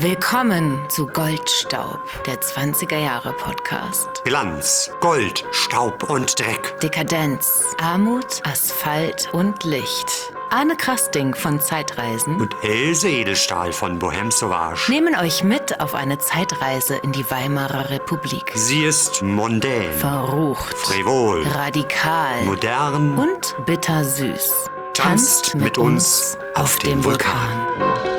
Willkommen zu Goldstaub, der 20er Jahre Podcast. Glanz, Gold, Staub und Dreck. Dekadenz, Armut, Asphalt und Licht. Arne Krasting von Zeitreisen Und Else Edelstahl von Bohème Sauvage nehmen euch mit auf eine Zeitreise in die Weimarer Republik. Sie ist mondän, Verrucht, frivol, radikal modern und bittersüß. Tanzt mit uns auf dem Vulkan.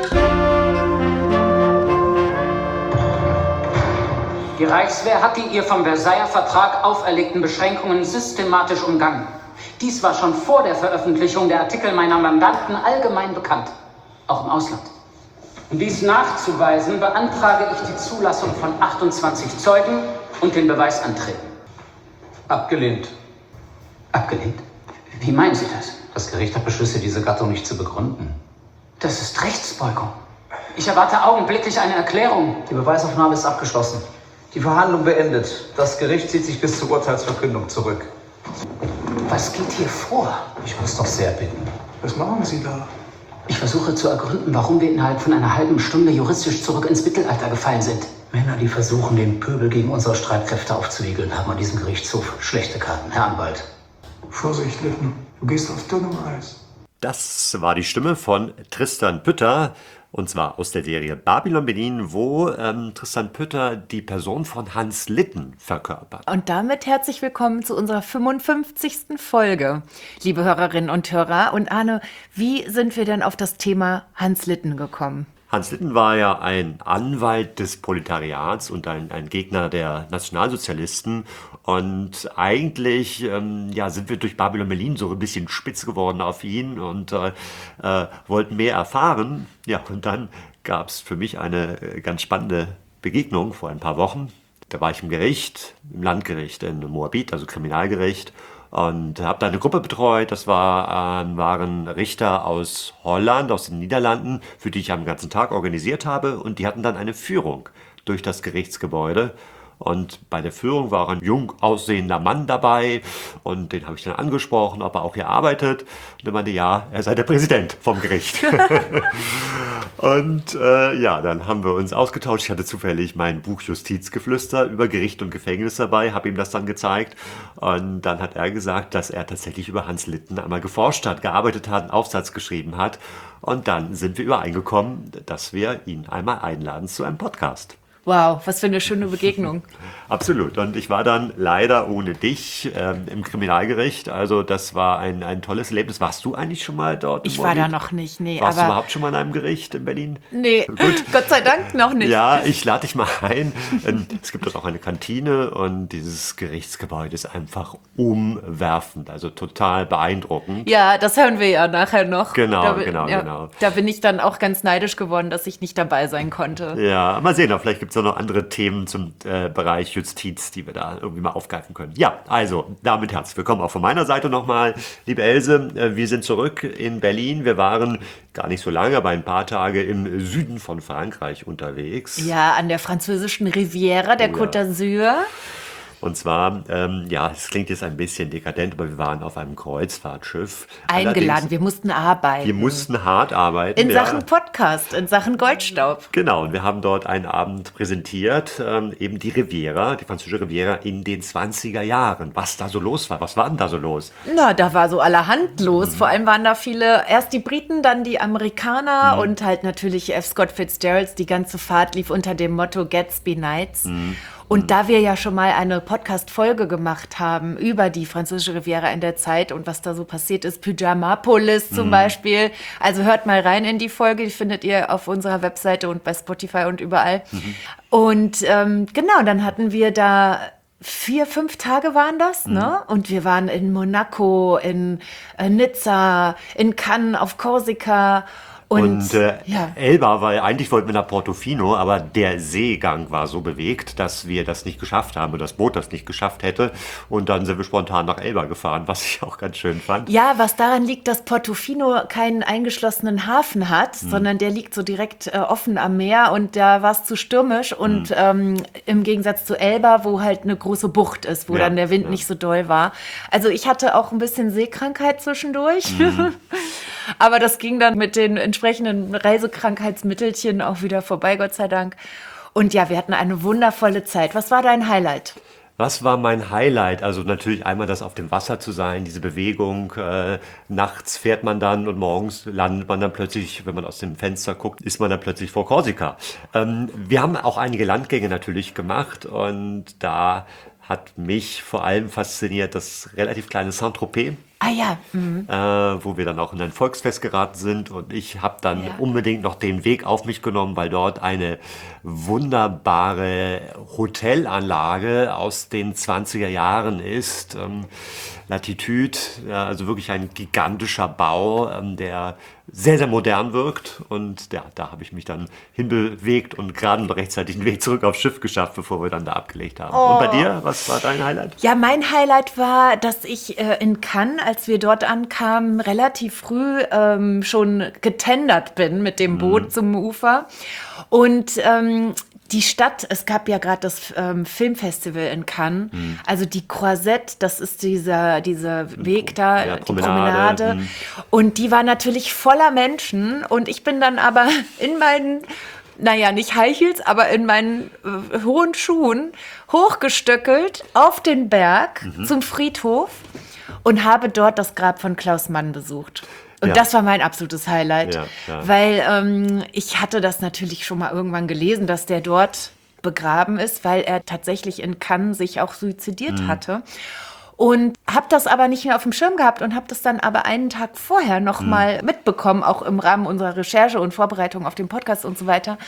Die Reichswehr hat die ihr vom Versailler Vertrag auferlegten Beschränkungen systematisch umgangen. Dies war schon vor der Veröffentlichung der Artikel meiner Mandanten allgemein bekannt, auch im Ausland. Um dies nachzuweisen, beantrage ich die Zulassung von 28 Zeugen und den Beweisanträgen. Abgelehnt. Abgelehnt? Wie meinen Sie das? Das Gericht hat Beschlüsse dieser Gattung nicht zu begründen. Das ist Rechtsbeugung. Ich erwarte augenblicklich eine Erklärung. Die Beweisaufnahme ist abgeschlossen. Die Verhandlung beendet. Das Gericht zieht sich bis zur Urteilsverkündung zurück. Was geht hier vor? Ich muss doch sehr bitten. Was machen Sie da? Ich versuche zu ergründen, warum wir innerhalb von einer halben Stunde juristisch zurück ins Mittelalter gefallen sind. Männer, die versuchen, den Pöbel gegen unsere Streitkräfte aufzuwiegeln, haben an diesem Gerichtshof schlechte Karten. Herr Anwalt. Vorsicht, Litten. Du gehst auf dünnem Eis. Das war die Stimme von Tristan Pütter, und zwar aus der Serie Babylon Berlin, wo Tristan Pütter die Person von Hans Litten verkörpert. Und damit herzlich willkommen zu unserer 55. Folge, liebe Hörerinnen und Hörer. Und Arne, wie sind wir denn auf das Thema Hans Litten gekommen? Hans Litten war ja ein Anwalt des Proletariats und ein Gegner der Nationalsozialisten. Und eigentlich sind wir durch Babylon Berlin so ein bisschen spitz geworden auf ihn und wollten mehr erfahren. Ja, und dann gab es für mich eine ganz spannende Begegnung vor ein paar Wochen. Da war ich im Gericht, im Landgericht in Moabit, also Kriminalgericht. Und habe da eine Gruppe betreut. Das waren Richter aus Holland, aus den Niederlanden, für die ich am ganzen Tag organisiert habe. Und die hatten dann eine Führung durch das Gerichtsgebäude. Und bei der Führung war ein jung aussehender Mann dabei. Und den habe ich dann angesprochen, ob er auch hier arbeitet. Und er meinte, ja, er sei der Präsident vom Gericht. Und dann haben wir uns ausgetauscht. Ich hatte zufällig mein Buch Justizgeflüster über Gericht und Gefängnis dabei, habe ihm das dann gezeigt. Und dann hat er gesagt, dass er tatsächlich über Hans Litten einmal geforscht hat, gearbeitet hat, einen Aufsatz geschrieben hat. Und dann sind wir übereingekommen, dass wir ihn einmal einladen zu einem Podcast. Wow, was für eine schöne Begegnung. Absolut. Und ich war dann leider ohne dich im Kriminalgericht. Also das war ein tolles Erlebnis. Warst du eigentlich schon mal dort? Ich war da noch nicht, nee. Warst du überhaupt schon mal in einem Gericht in Berlin? Nee, gut. Gott sei Dank noch nicht. Ja, ich lade dich mal ein. Es gibt dort auch eine Kantine und dieses Gerichtsgebäude ist einfach umwerfend, also total beeindruckend. Ja, das hören wir ja nachher noch. Genau. Da bin ich dann auch ganz neidisch geworden, dass ich nicht dabei sein konnte. Ja, mal sehen, vielleicht gibt es noch andere Themen zum Bereich Justiz, die wir da irgendwie mal aufgreifen können. Ja, also damit herzlich willkommen auch von meiner Seite nochmal. Liebe Else, wir sind zurück in Berlin. Wir waren gar nicht so lange, aber ein paar Tage im Süden von Frankreich unterwegs. Ja, an der französischen Riviera, der Côte d'Azur. Und zwar, es klingt jetzt ein bisschen dekadent, aber wir waren auf einem Kreuzfahrtschiff. Eingeladen, wir mussten arbeiten. Wir mussten hart arbeiten. In Sachen Podcast, in Sachen Goldstaub. Genau, und wir haben dort einen Abend präsentiert, eben die Riviera, die französische Riviera in den 20er Jahren. Was da so los war, was war denn da so los? Na, da war so allerhand los. Vor allem waren da viele, erst die Briten, dann die Amerikaner und halt natürlich F. Scott Fitzgeralds. Die ganze Fahrt lief unter dem Motto Gatsby Nights. Und da wir ja schon mal eine Podcast-Folge gemacht haben über die französische Riviera in der Zeit und was da so passiert ist, Pyjamapolis zum Beispiel. Also hört mal rein in die Folge, die findet ihr auf unserer Webseite und bei Spotify und überall. Und dann hatten wir da 4-5 Tage waren das, ne? Und wir waren in Monaco, in Nizza, in Cannes, auf Korsika. Und Elba, weil eigentlich wollten wir nach Portofino, aber der Seegang war so bewegt, dass wir das nicht geschafft haben und das Boot das nicht geschafft hätte. Und dann sind wir spontan nach Elba gefahren, was ich auch ganz schön fand. Ja, was daran liegt, dass Portofino keinen eingeschlossenen Hafen hat, sondern der liegt so direkt offen am Meer und da war es zu stürmisch. Und im Gegensatz zu Elba, wo halt eine große Bucht ist, wo dann der Wind nicht so doll war. Also ich hatte auch ein bisschen Seekrankheit zwischendurch. Aber das ging dann mit den entsprechenden Reisekrankheitsmittelchen auch wieder vorbei, Gott sei Dank. Und ja, wir hatten eine wundervolle Zeit. Was war dein Highlight? Was war mein Highlight? Also natürlich einmal das auf dem Wasser zu sein, diese Bewegung. Nachts fährt man dann und morgens landet man dann plötzlich, wenn man aus dem Fenster guckt, ist man dann plötzlich vor Korsika. Wir haben auch einige Landgänge natürlich gemacht und da hat mich vor allem fasziniert das relativ kleine Saint-Tropez. Ah ja. Wo wir dann auch in ein Volksfest geraten sind und ich habe dann Ja. unbedingt noch den Weg auf mich genommen, weil dort eine wunderbare Hotelanlage aus den 20er Jahren ist. Latitude, ja, also wirklich ein gigantischer Bau, der sehr, sehr modern wirkt und ja, da habe ich mich dann hinbewegt und gerade noch rechtzeitig den Weg zurück aufs Schiff geschafft, bevor wir dann da abgelegt haben. Und bei dir, was war dein Highlight? Ja, mein Highlight war, dass ich in Cannes, als wir dort ankamen, relativ früh schon getendert bin mit dem Boot zum Ufer. Und die Stadt, es gab ja gerade das Filmfestival in Cannes, also die Croisette, das ist dieser Weg da, Ja, die Promenade. Promenade. Und die war natürlich voller Menschen und ich bin dann aber in meinen, naja, nicht High Heels, aber in meinen hohen Schuhen hochgestöckelt auf den Berg zum Friedhof und habe dort das Grab von Klaus Mann besucht. Und Ja. das war mein absolutes Highlight, Ja, ja. weil ich hatte das natürlich schon mal irgendwann gelesen, dass der dort begraben ist, weil er tatsächlich in Cannes sich auch suizidiert hatte. Und habe das aber nicht mehr auf dem Schirm gehabt und habe das dann aber einen Tag vorher noch mal mitbekommen, auch im Rahmen unserer Recherche und Vorbereitung auf den Podcast und so weiter.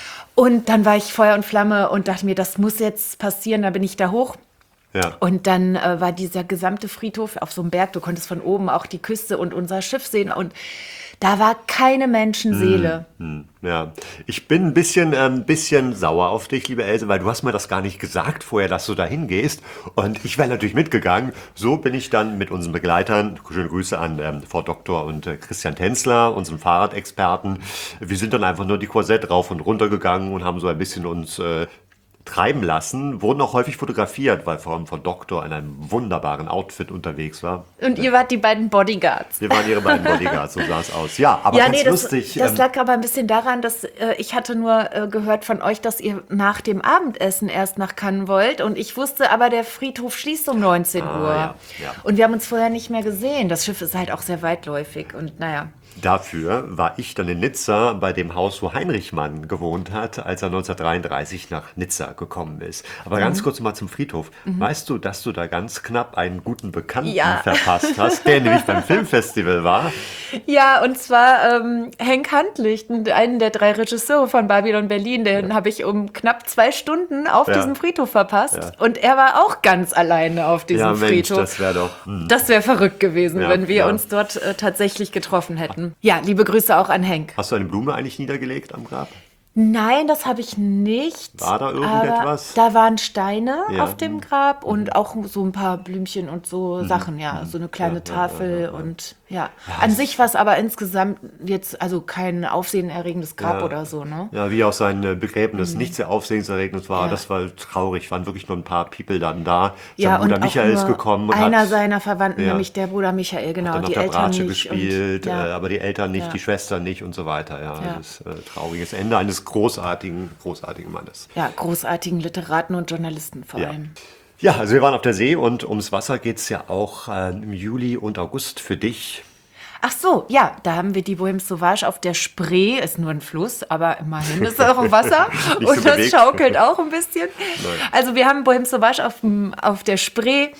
Und dann war ich Feuer und Flamme und dachte mir, das muss jetzt passieren, da bin ich da hoch. Ja. Und dann war dieser gesamte Friedhof auf so einem Berg, du konntest von oben auch die Küste und unser Schiff sehen und da war keine Menschenseele. Ja, ich bin ein bisschen sauer auf dich, liebe Else, weil du hast mir das gar nicht gesagt vorher, dass du da hingehst. Und ich wäre natürlich mitgegangen. So bin ich dann mit unseren Begleitern, schöne Grüße an Frau Doktor und Christian Tänzler, unseren Fahrradexperten. Wir sind dann einfach nur die Croisette rauf und runter gegangen und haben so ein bisschen uns treiben lassen, wurden auch häufig fotografiert, weil vor allem Frau Doktor in einem wunderbaren Outfit unterwegs war. Und ihr wart die beiden Bodyguards. Wir waren ihre beiden Bodyguards, so sah es aus. Ja, aber Ja, ganz nee, das lustig. lag aber ein bisschen daran, dass ich hatte nur gehört von euch, dass ihr nach dem Abendessen erst nach Cannes wollt. Und ich wusste aber, der Friedhof schließt um 19 Uhr. ja, ja. Und wir haben uns vorher nicht mehr gesehen. Das Schiff ist halt auch sehr weitläufig. Und naja. Dafür war ich dann in Nizza bei dem Haus, wo Heinrich Mann gewohnt hat, als er 1933 nach Nizza gekommen ist. Aber ganz kurz mal zum Friedhof. Weißt du, dass du da ganz knapp einen guten Bekannten Ja. verpasst hast, der nämlich beim Filmfestival war? Ja, und zwar Henk Handlicht, einen der 3 Regisseure von Babylon Berlin. Den habe ich um knapp 2 Stunden auf Ja. diesem Friedhof verpasst. Ja. Und er war auch ganz alleine auf diesem Ja, Mensch, Friedhof. das wäre doch... Das wäre verrückt gewesen, Ja, wenn wir ja. uns dort tatsächlich getroffen hätten. Ja, liebe Grüße auch an Henk. Hast du eine Blume eigentlich niedergelegt am Grab? Nein, das habe ich nicht. War da irgendetwas? Aber da waren Steine Ja. auf dem Grab und auch so ein paar Blümchen und so Sachen, ja. So eine kleine Tafel und ja. An sich war es aber insgesamt jetzt also kein aufsehenerregendes Grab Ja. oder so, ne? Ja, wie auch sein Begräbnis nicht sehr aufsehenserregend war. Ja. Das war traurig. Waren wirklich nur ein paar People dann da. Ja, Sein Bruder und Michael auch ist nur gekommen und einer hat seiner Verwandten, Ja. nämlich der Bruder Michael, genau, dann auf die der Eltern Bratsche nicht. gespielt, Und, ja. aber die Eltern nicht, Ja. die Schwester nicht und so weiter. Ja, Ja. das trauriges Ende eines großartigen Mannes. Ja, großartigen Literaten und Journalisten vor Ja. allem. Ja, also wir waren auf der See und ums Wasser geht es ja auch im Juli und August für dich. Ach so, ja, da haben wir die Bohème Sauvage auf der Spree, ist nur ein Fluss, aber immerhin ist es auch im Wasser Nicht und so das bewegt. schaukelt auch ein bisschen. Also wir haben Bohème Sauvage auf der Spree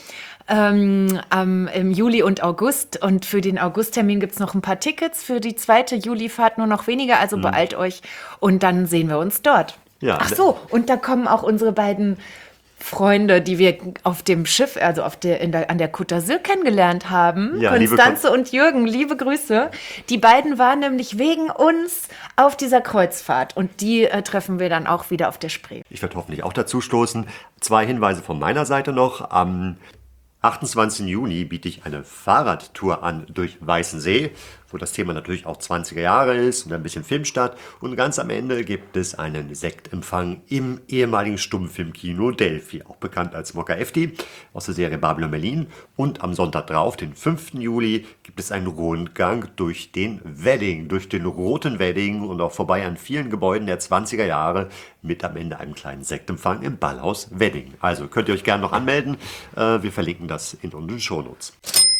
im Juli und August und für den Augusttermin gibt es noch ein paar Tickets, für die 2. Julifahrt nur noch weniger, also beeilt euch und dann sehen wir uns dort. Ja. Ach so, und da kommen auch unsere beiden Freunde, die wir auf dem Schiff, also an der Côte d'Azur kennengelernt haben. Ja, liebe Konstanze und Jürgen, liebe Grüße. Die beiden waren nämlich wegen uns auf dieser Kreuzfahrt und die treffen wir dann auch wieder auf der Spree. Ich werde hoffentlich auch dazu stoßen. 2 Hinweise von meiner Seite noch. Am 28. Juni biete ich eine Fahrradtour an durch Weißensee. wo das Thema natürlich auch 20er Jahre ist und ein bisschen Filmstart. Und ganz am Ende gibt es einen Sektempfang im ehemaligen Stummfilmkino Delphi, auch bekannt als Mokka Efti, aus der Serie Babylon Berlin. Und am Sonntag drauf, den 5. Juli, gibt es einen Rundgang durch den Wedding, durch den roten Wedding und auch vorbei an vielen Gebäuden der 20er Jahre mit am Ende einem kleinen Sektempfang im Ballhaus Wedding. Also könnt ihr euch gerne noch anmelden. Wir verlinken das in unseren Shownotes.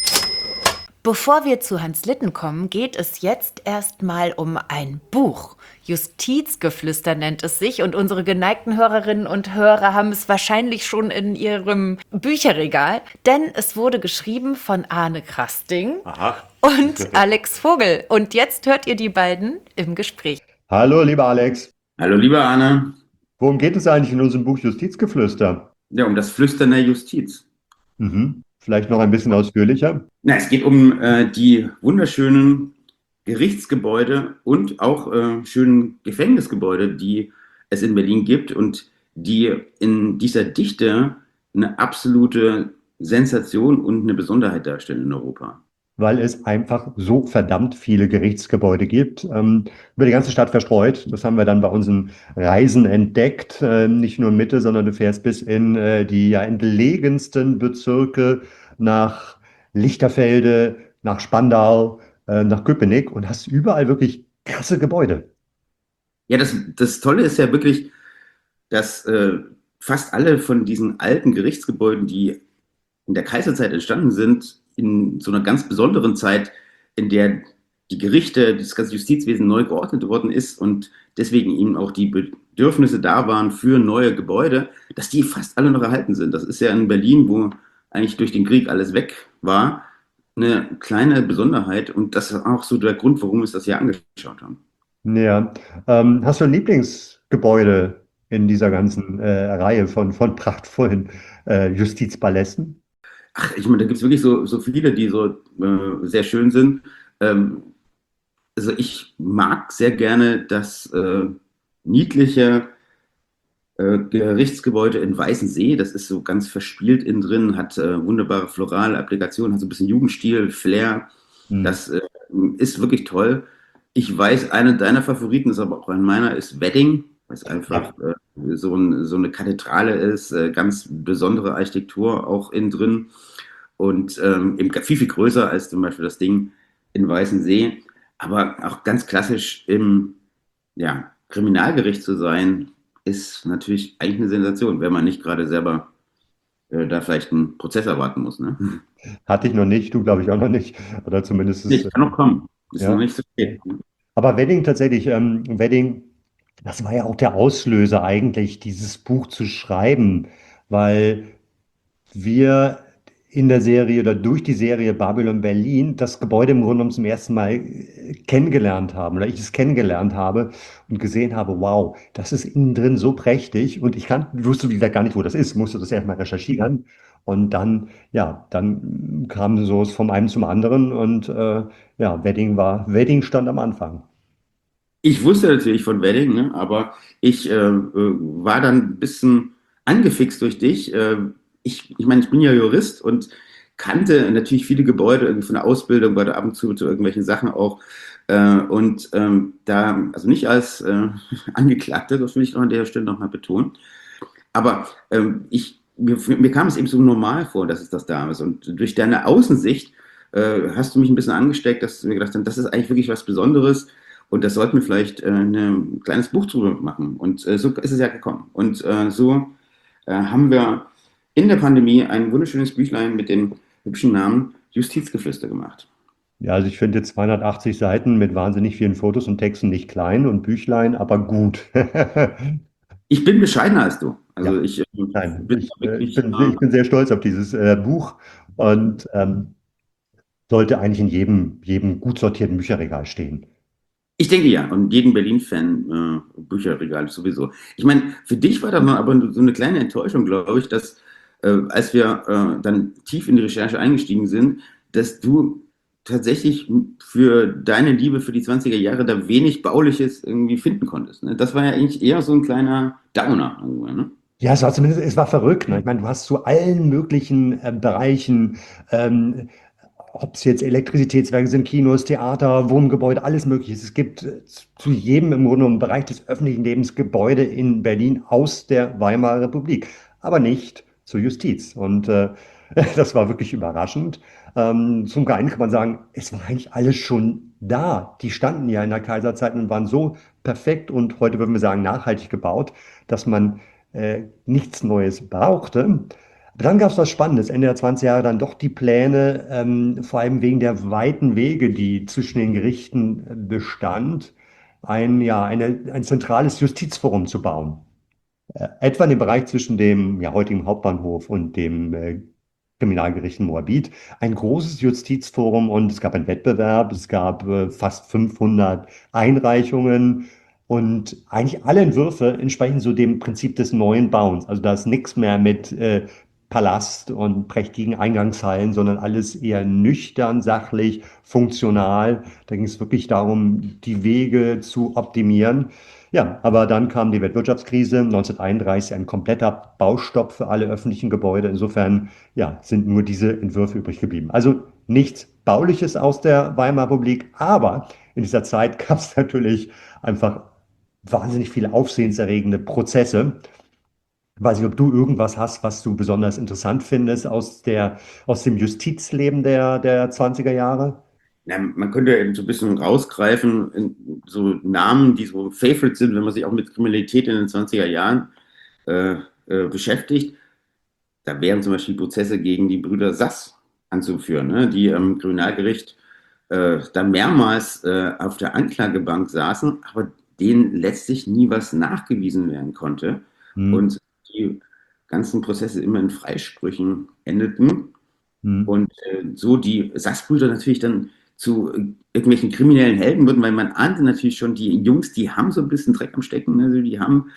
Bevor wir zu Hans Litten kommen, geht es jetzt erstmal um ein Buch. Justizgeflüster nennt es sich und unsere geneigten Hörerinnen und Hörer haben es wahrscheinlich schon in ihrem Bücherregal, denn es wurde geschrieben von Arne Krasting und Alex Vogel. Und jetzt hört ihr die beiden im Gespräch. Hallo, lieber Alex. Hallo, lieber Arne. Worum geht es eigentlich in unserem Buch Justizgeflüster? Ja, um das Flüstern der Justiz. Vielleicht noch ein bisschen ausführlicher. Na, es geht um die wunderschönen Gerichtsgebäude und auch schönen Gefängnisgebäude, die es in Berlin gibt und die in dieser Dichte eine absolute Sensation und eine Besonderheit darstellen in Europa. Weil es einfach so verdammt viele Gerichtsgebäude gibt, über die ganze Stadt verstreut. Das haben wir dann bei unseren Reisen entdeckt. Nicht nur Mitte, sondern du fährst bis in die entlegensten Bezirke nach Lichterfelde, nach Spandau, nach Köpenick und hast überall wirklich krasse Gebäude. Ja, das Tolle ist ja wirklich, dass fast alle von diesen alten Gerichtsgebäuden, die in der Kaiserzeit entstanden sind, in so einer ganz besonderen Zeit, in der die Gerichte, das ganze Justizwesen neu geordnet worden ist und deswegen eben auch die Bedürfnisse da waren für neue Gebäude, dass die fast alle noch erhalten sind. Das ist ja in Berlin, wo eigentlich durch den Krieg alles weg war, eine kleine Besonderheit und das ist auch so der Grund, warum wir uns das hier angeschaut haben. Ja, hast du ein Lieblingsgebäude in dieser ganzen Reihe von prachtvollen Justizpalästen? Ach, ich meine, da gibt es wirklich so viele, die so sehr schön sind. Also ich mag sehr gerne das niedliche Gerichtsgebäude in Weißensee. Das ist so ganz verspielt innen drin, hat wunderbare florale Applikationen, hat so ein bisschen Jugendstil, Flair. Das ist wirklich toll. Ich weiß, einer deiner Favoriten ist aber auch ein meiner, ist Wedding, weil es einfach so eine Kathedrale ist, ganz besondere Architektur auch innen drin und eben viel, viel größer als zum Beispiel das Ding in Weißensee, aber auch ganz klassisch im Kriminalgericht zu sein, ist natürlich eigentlich eine Sensation, wenn man nicht gerade selber da vielleicht einen Prozess erwarten muss. Ne? Hatte ich noch nicht, du glaube ich auch noch nicht. Oder zumindest kann noch kommen. Ist noch nicht so spät. Aber Wedding tatsächlich, Wedding, das war ja auch der Auslöser eigentlich, dieses Buch zu schreiben, weil wir in der Serie oder durch die Serie Babylon Berlin das Gebäude im Grunde genommen zum ersten Mal kennengelernt haben oder ich es kennengelernt habe und gesehen habe, wow, das ist innen drin so prächtig und ich wusste wie gesagt gar nicht, wo das ist, musste das erstmal recherchieren und dann kam so vom einen zum anderen und Wedding stand am Anfang. Ich wusste natürlich von Wedding, ne, aber ich war dann ein bisschen angefixt durch dich. Ich meine, ich bin ja Jurist und kannte natürlich viele Gebäude irgendwie von der Ausbildung, war da ab und zu irgendwelchen Sachen auch. Da, also nicht als Angeklagter, das will ich noch an der Stelle nochmal betonen, aber mir kam es eben so normal vor, dass es das da ist. Und durch deine Außensicht hast du mich ein bisschen angesteckt, dass wir gedacht haben, das ist eigentlich wirklich was Besonderes und das sollten wir vielleicht ein kleines Buch drüber machen. Und so ist es ja gekommen. Und so haben wir in der Pandemie ein wunderschönes Büchlein mit dem hübschen Namen Justizgeflüster gemacht. Ja, also ich finde 280 Seiten mit wahnsinnig vielen Fotos und Texten nicht klein und Büchlein, aber gut. Ich bin bescheidener als du. Also Ja. ich bin sehr stolz auf dieses Buch und sollte eigentlich in jedem gut sortierten Bücherregal stehen. Ich denke ja, und jeden Berlin-Fan Bücherregal sowieso. Ich meine, für dich war da noch aber so eine kleine Enttäuschung, glaube ich, dass als wir dann tief in die Recherche eingestiegen sind, dass du tatsächlich für deine Liebe für die 20er Jahre da wenig Bauliches irgendwie finden konntest. Ne? Das war ja eigentlich eher so ein kleiner Downer. Ne? Ja, es war verrückt. Ne? Ich meine, du hast zu allen möglichen Bereichen ob es jetzt Elektrizitätswerke sind, Kinos, Theater, Wohngebäude, alles Mögliche. Es gibt zu jedem im Grunde genommen Bereich des öffentlichen Lebens Gebäude in Berlin aus der Weimarer Republik, aber nicht zur Justiz. Und das war wirklich überraschend. Zum einen kann man sagen, es war eigentlich alles schon da. Die standen ja in der Kaiserzeit und waren so perfekt und heute würden wir sagen nachhaltig gebaut, dass man nichts Neues brauchte. Aber dann gab es was Spannendes, Ende der 20er Jahre dann doch die Pläne, vor allem wegen der weiten Wege, die zwischen den Gerichten bestand, ein zentrales Justizforum zu bauen. Etwa in dem Bereich zwischen dem heutigen Hauptbahnhof und dem Kriminalgericht in Moabit. Ein großes Justizforum und es gab einen Wettbewerb, es gab fast 500 Einreichungen und eigentlich alle Entwürfe entsprechen so dem Prinzip des neuen Bauens. Also da ist nichts mehr mit Palast und prächtigen Eingangshallen, sondern alles eher nüchtern, sachlich, funktional. Da ging es wirklich darum, die Wege zu optimieren. Ja, aber dann kam die Weltwirtschaftskrise, 1931 ein kompletter Baustopp für alle öffentlichen Gebäude. Insofern, ja, sind nur diese Entwürfe übrig geblieben. Also nichts Bauliches aus der Weimarer Republik, aber in dieser Zeit gab es natürlich einfach wahnsinnig viele aufsehenserregende Prozesse. Ich weiß nicht, ob du irgendwas hast, was du besonders interessant findest aus dem Justizleben der 20er Jahre? Ja, man könnte eben so ein bisschen rausgreifen, so Namen, die so favorite sind, wenn man sich auch mit Kriminalität in den 20er Jahren beschäftigt. Da wären zum Beispiel Prozesse gegen die Brüder Sass anzuführen, ne, die im Kriminalgericht da mehrmals auf der Anklagebank saßen, aber denen letztlich nie was nachgewiesen werden konnte. Und die ganzen Prozesse immer in Freisprüchen endeten. Und so die Sass-Brüder natürlich dann zu irgendwelchen kriminellen Helden wurden, weil man ahnte natürlich schon, die Jungs, die haben so ein bisschen Dreck am Stecken, also die haben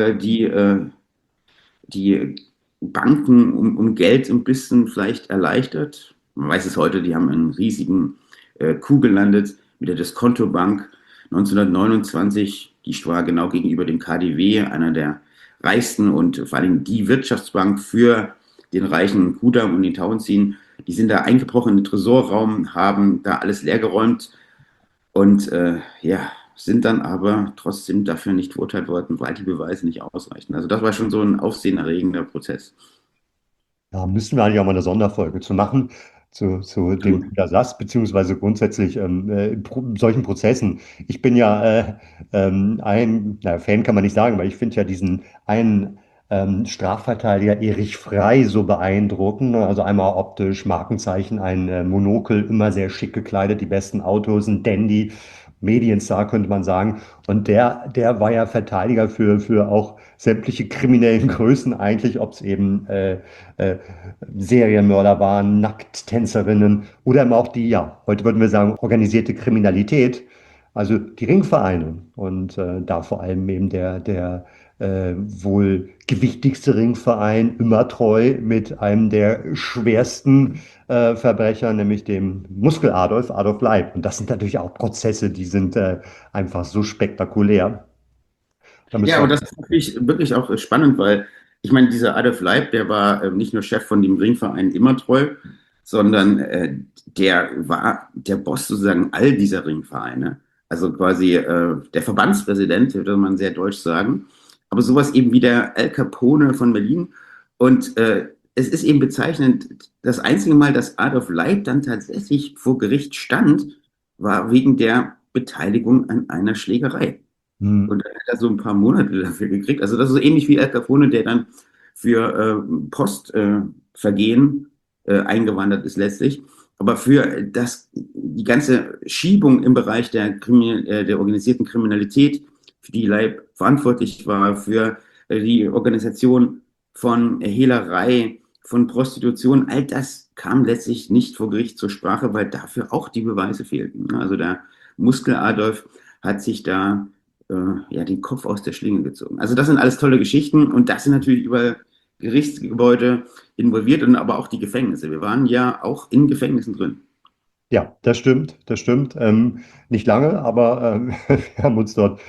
die Banken um Geld ein bisschen vielleicht erleichtert. Man weiß es heute, die haben einen riesigen Coup gelandet mit der Diskonto-Bank 1929. Die war genau gegenüber dem KaDeWe, einer der reichsten und vor allem die Wirtschaftsbank für den reichen Kudamm und den Tauentzien. Die sind da eingebrochen in den Tresorraum, haben da alles leergeräumt und sind dann aber trotzdem dafür nicht verurteilt worden, weil die Beweise nicht ausreichen. Also das war schon so ein aufsehenerregender Prozess. Da müssten wir eigentlich auch mal eine Sonderfolge zu machen, zu dem Brüder Sass, beziehungsweise grundsätzlich solchen Prozessen. Ich bin ja Fan kann man nicht sagen, weil ich finde ja diesen einen Strafverteidiger Erich Frey so beeindruckend. Also einmal optisch, Markenzeichen, ein Monokel, immer sehr schick gekleidet, die besten Autos, ein Dandy, Medienstar könnte man sagen. Und der war ja Verteidiger für auch sämtliche kriminellen Größen eigentlich, ob es eben Serienmörder waren, Nackttänzerinnen oder eben auch die, heute würden wir sagen, organisierte Kriminalität, also die Ringvereine. Und da vor allem eben der wohl gewichtigste Ringverein, immer treu mit einem der schwersten Verbrecher, nämlich dem Muskel-Adolf, Adolf Leib. Und das sind natürlich auch Prozesse, die sind einfach so spektakulär. Ja, aber das ist natürlich wirklich auch spannend, weil ich meine, dieser Adolf Leib, der war nicht nur Chef von dem Ringverein Immertreu, sondern der war der Boss sozusagen all dieser Ringvereine. Also quasi der Verbandspräsident, würde man sehr deutsch sagen. Aber sowas eben wie der Al Capone von Berlin. Und es ist eben bezeichnend, das einzige Mal, dass Adolf Leib dann tatsächlich vor Gericht stand, war wegen der Beteiligung an einer Schlägerei. Und dann hat er so ein paar Monate dafür gekriegt. Also das ist so ähnlich wie Al Capone, der dann für Postvergehen eingewandert ist letztlich. Aber für die ganze Schiebung im Bereich der organisierten Kriminalität, für die Leib verantwortlich war, für die Organisation von Hehlerei, von Prostitution, all das kam letztlich nicht vor Gericht zur Sprache, weil dafür auch die Beweise fehlten. Also der Muskel-Adolf hat sich da den Kopf aus der Schlinge gezogen. Also das sind alles tolle Geschichten und das sind natürlich überall Gerichtsgebäude involviert und aber auch die Gefängnisse. Wir waren ja auch in Gefängnissen drin. Ja, das stimmt. Nicht lange, aber wir haben uns dort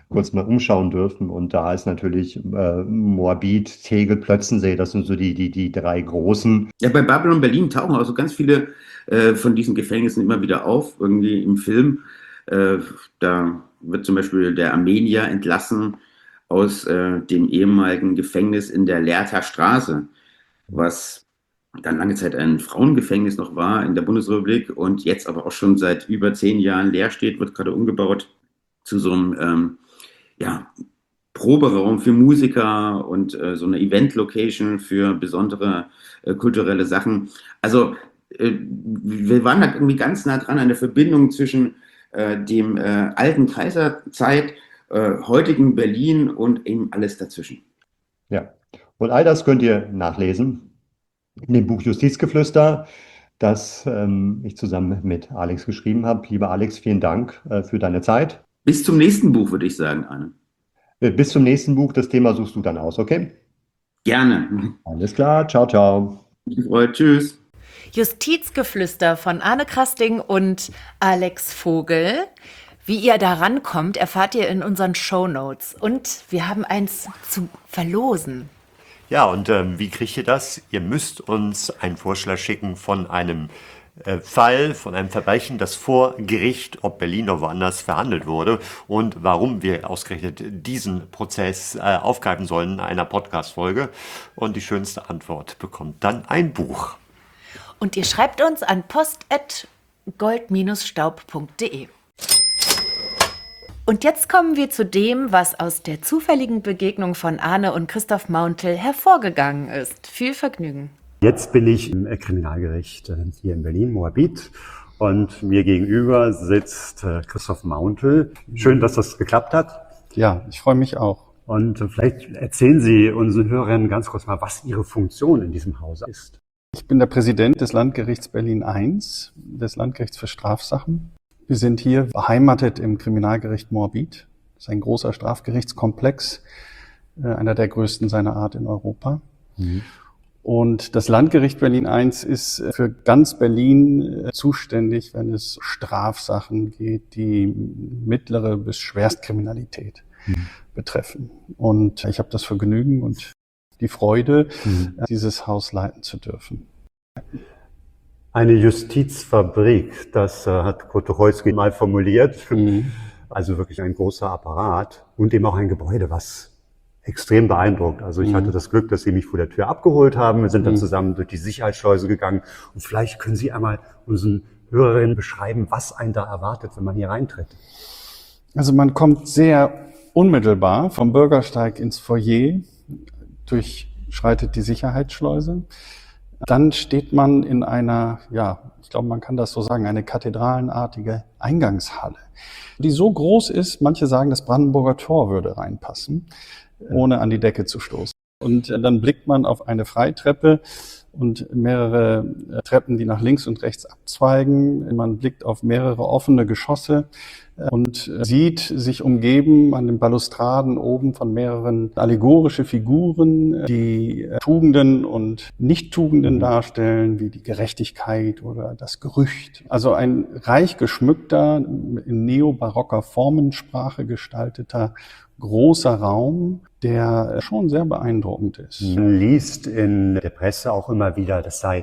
kurz mal umschauen dürfen. Und da ist natürlich Moabit, Tegel, Plötzensee, das sind so die drei großen. Ja, bei Babylon Berlin tauchen also ganz viele von diesen Gefängnissen immer wieder auf, irgendwie im Film. Da wird zum Beispiel der Armenier entlassen aus dem ehemaligen Gefängnis in der Lehrter Straße, was dann lange Zeit ein Frauengefängnis noch war in der Bundesrepublik und jetzt aber auch schon seit über 10 Jahren leer steht, wird gerade umgebaut zu so einem Proberaum für Musiker und so eine Event-Location für besondere kulturelle Sachen. Also wir waren da irgendwie ganz nah dran an der Verbindung zwischen dem alten Kaiserzeit, heutigen Berlin und eben alles dazwischen. Ja, und all das könnt ihr nachlesen in dem Buch Justizgeflüster, das ich zusammen mit Alex geschrieben habe. Lieber Alex, vielen Dank für deine Zeit. Bis zum nächsten Buch, würde ich sagen, Arne. Bis zum nächsten Buch. Das Thema suchst du dann aus, okay? Gerne. Alles klar. Ciao, ciao. Tschüss. Justizgeflüster von Arne Krasting und Alex Vogel. Wie ihr da rankommt, erfahrt ihr in unseren Shownotes. Und wir haben eins zu verlosen. Ja, und wie kriegt ihr das? Ihr müsst uns einen Vorschlag schicken von einem Fall, von einem Verbrechen, das vor Gericht, ob Berlin oder woanders, verhandelt wurde und warum wir ausgerechnet diesen Prozess aufgreifen sollen in einer Podcast-Folge. Und die schönste Antwort bekommt dann ein Buch. Und ihr schreibt uns an post@gold-staub.de. Und jetzt kommen wir zu dem, was aus der zufälligen Begegnung von Arne und Christoph Mauntel hervorgegangen ist. Viel Vergnügen. Jetzt bin ich im Kriminalgericht hier in Berlin, Moabit. Und mir gegenüber sitzt Christoph Mauntel. Schön, dass das geklappt hat. Ja, ich freue mich auch. Und vielleicht erzählen Sie unseren Hörern ganz kurz mal, was Ihre Funktion in diesem Hause ist. Ich bin der Präsident des Landgerichts Berlin I, des Landgerichts für Strafsachen. Wir sind hier beheimatet im Kriminalgericht Moabit. Das ist ein großer Strafgerichtskomplex, einer der größten seiner Art in Europa. Mhm. Und das Landgericht Berlin I ist für ganz Berlin zuständig, wenn es Strafsachen geht, die mittlere bis Schwerstkriminalität betreffen. Und ich habe das Vergnügen und die Freude, dieses Haus leiten zu dürfen. Eine Justizfabrik, das hat Kurt Tucholsky mal formuliert. Also wirklich ein großer Apparat und eben auch ein Gebäude, was extrem beeindruckt. Also ich hatte das Glück, dass Sie mich vor der Tür abgeholt haben. Wir sind dann zusammen durch die Sicherheitsschleuse gegangen. Und vielleicht können Sie einmal unseren Hörerinnen beschreiben, was einen da erwartet, wenn man hier reintritt. Also man kommt sehr unmittelbar vom Bürgersteig ins Foyer, durchschreitet die Sicherheitsschleuse. Dann steht man in einer, ich glaube, man kann das so sagen, eine kathedralenartige Eingangshalle, die so groß ist, manche sagen, das Brandenburger Tor würde reinpassen, ohne an die Decke zu stoßen. Und dann blickt man auf eine Freitreppe und mehrere Treppen, die nach links und rechts abzweigen. Man blickt auf mehrere offene Geschosse und sieht sich umgeben an den Balustraden oben von mehreren allegorische Figuren, die Tugenden und Nicht-Tugenden darstellen, wie die Gerechtigkeit oder das Gerücht. Also ein reich geschmückter, in neobarocker Formensprache gestalteter großer Raum, der schon sehr beeindruckend ist. Man liest in der Presse auch immer wieder, das sei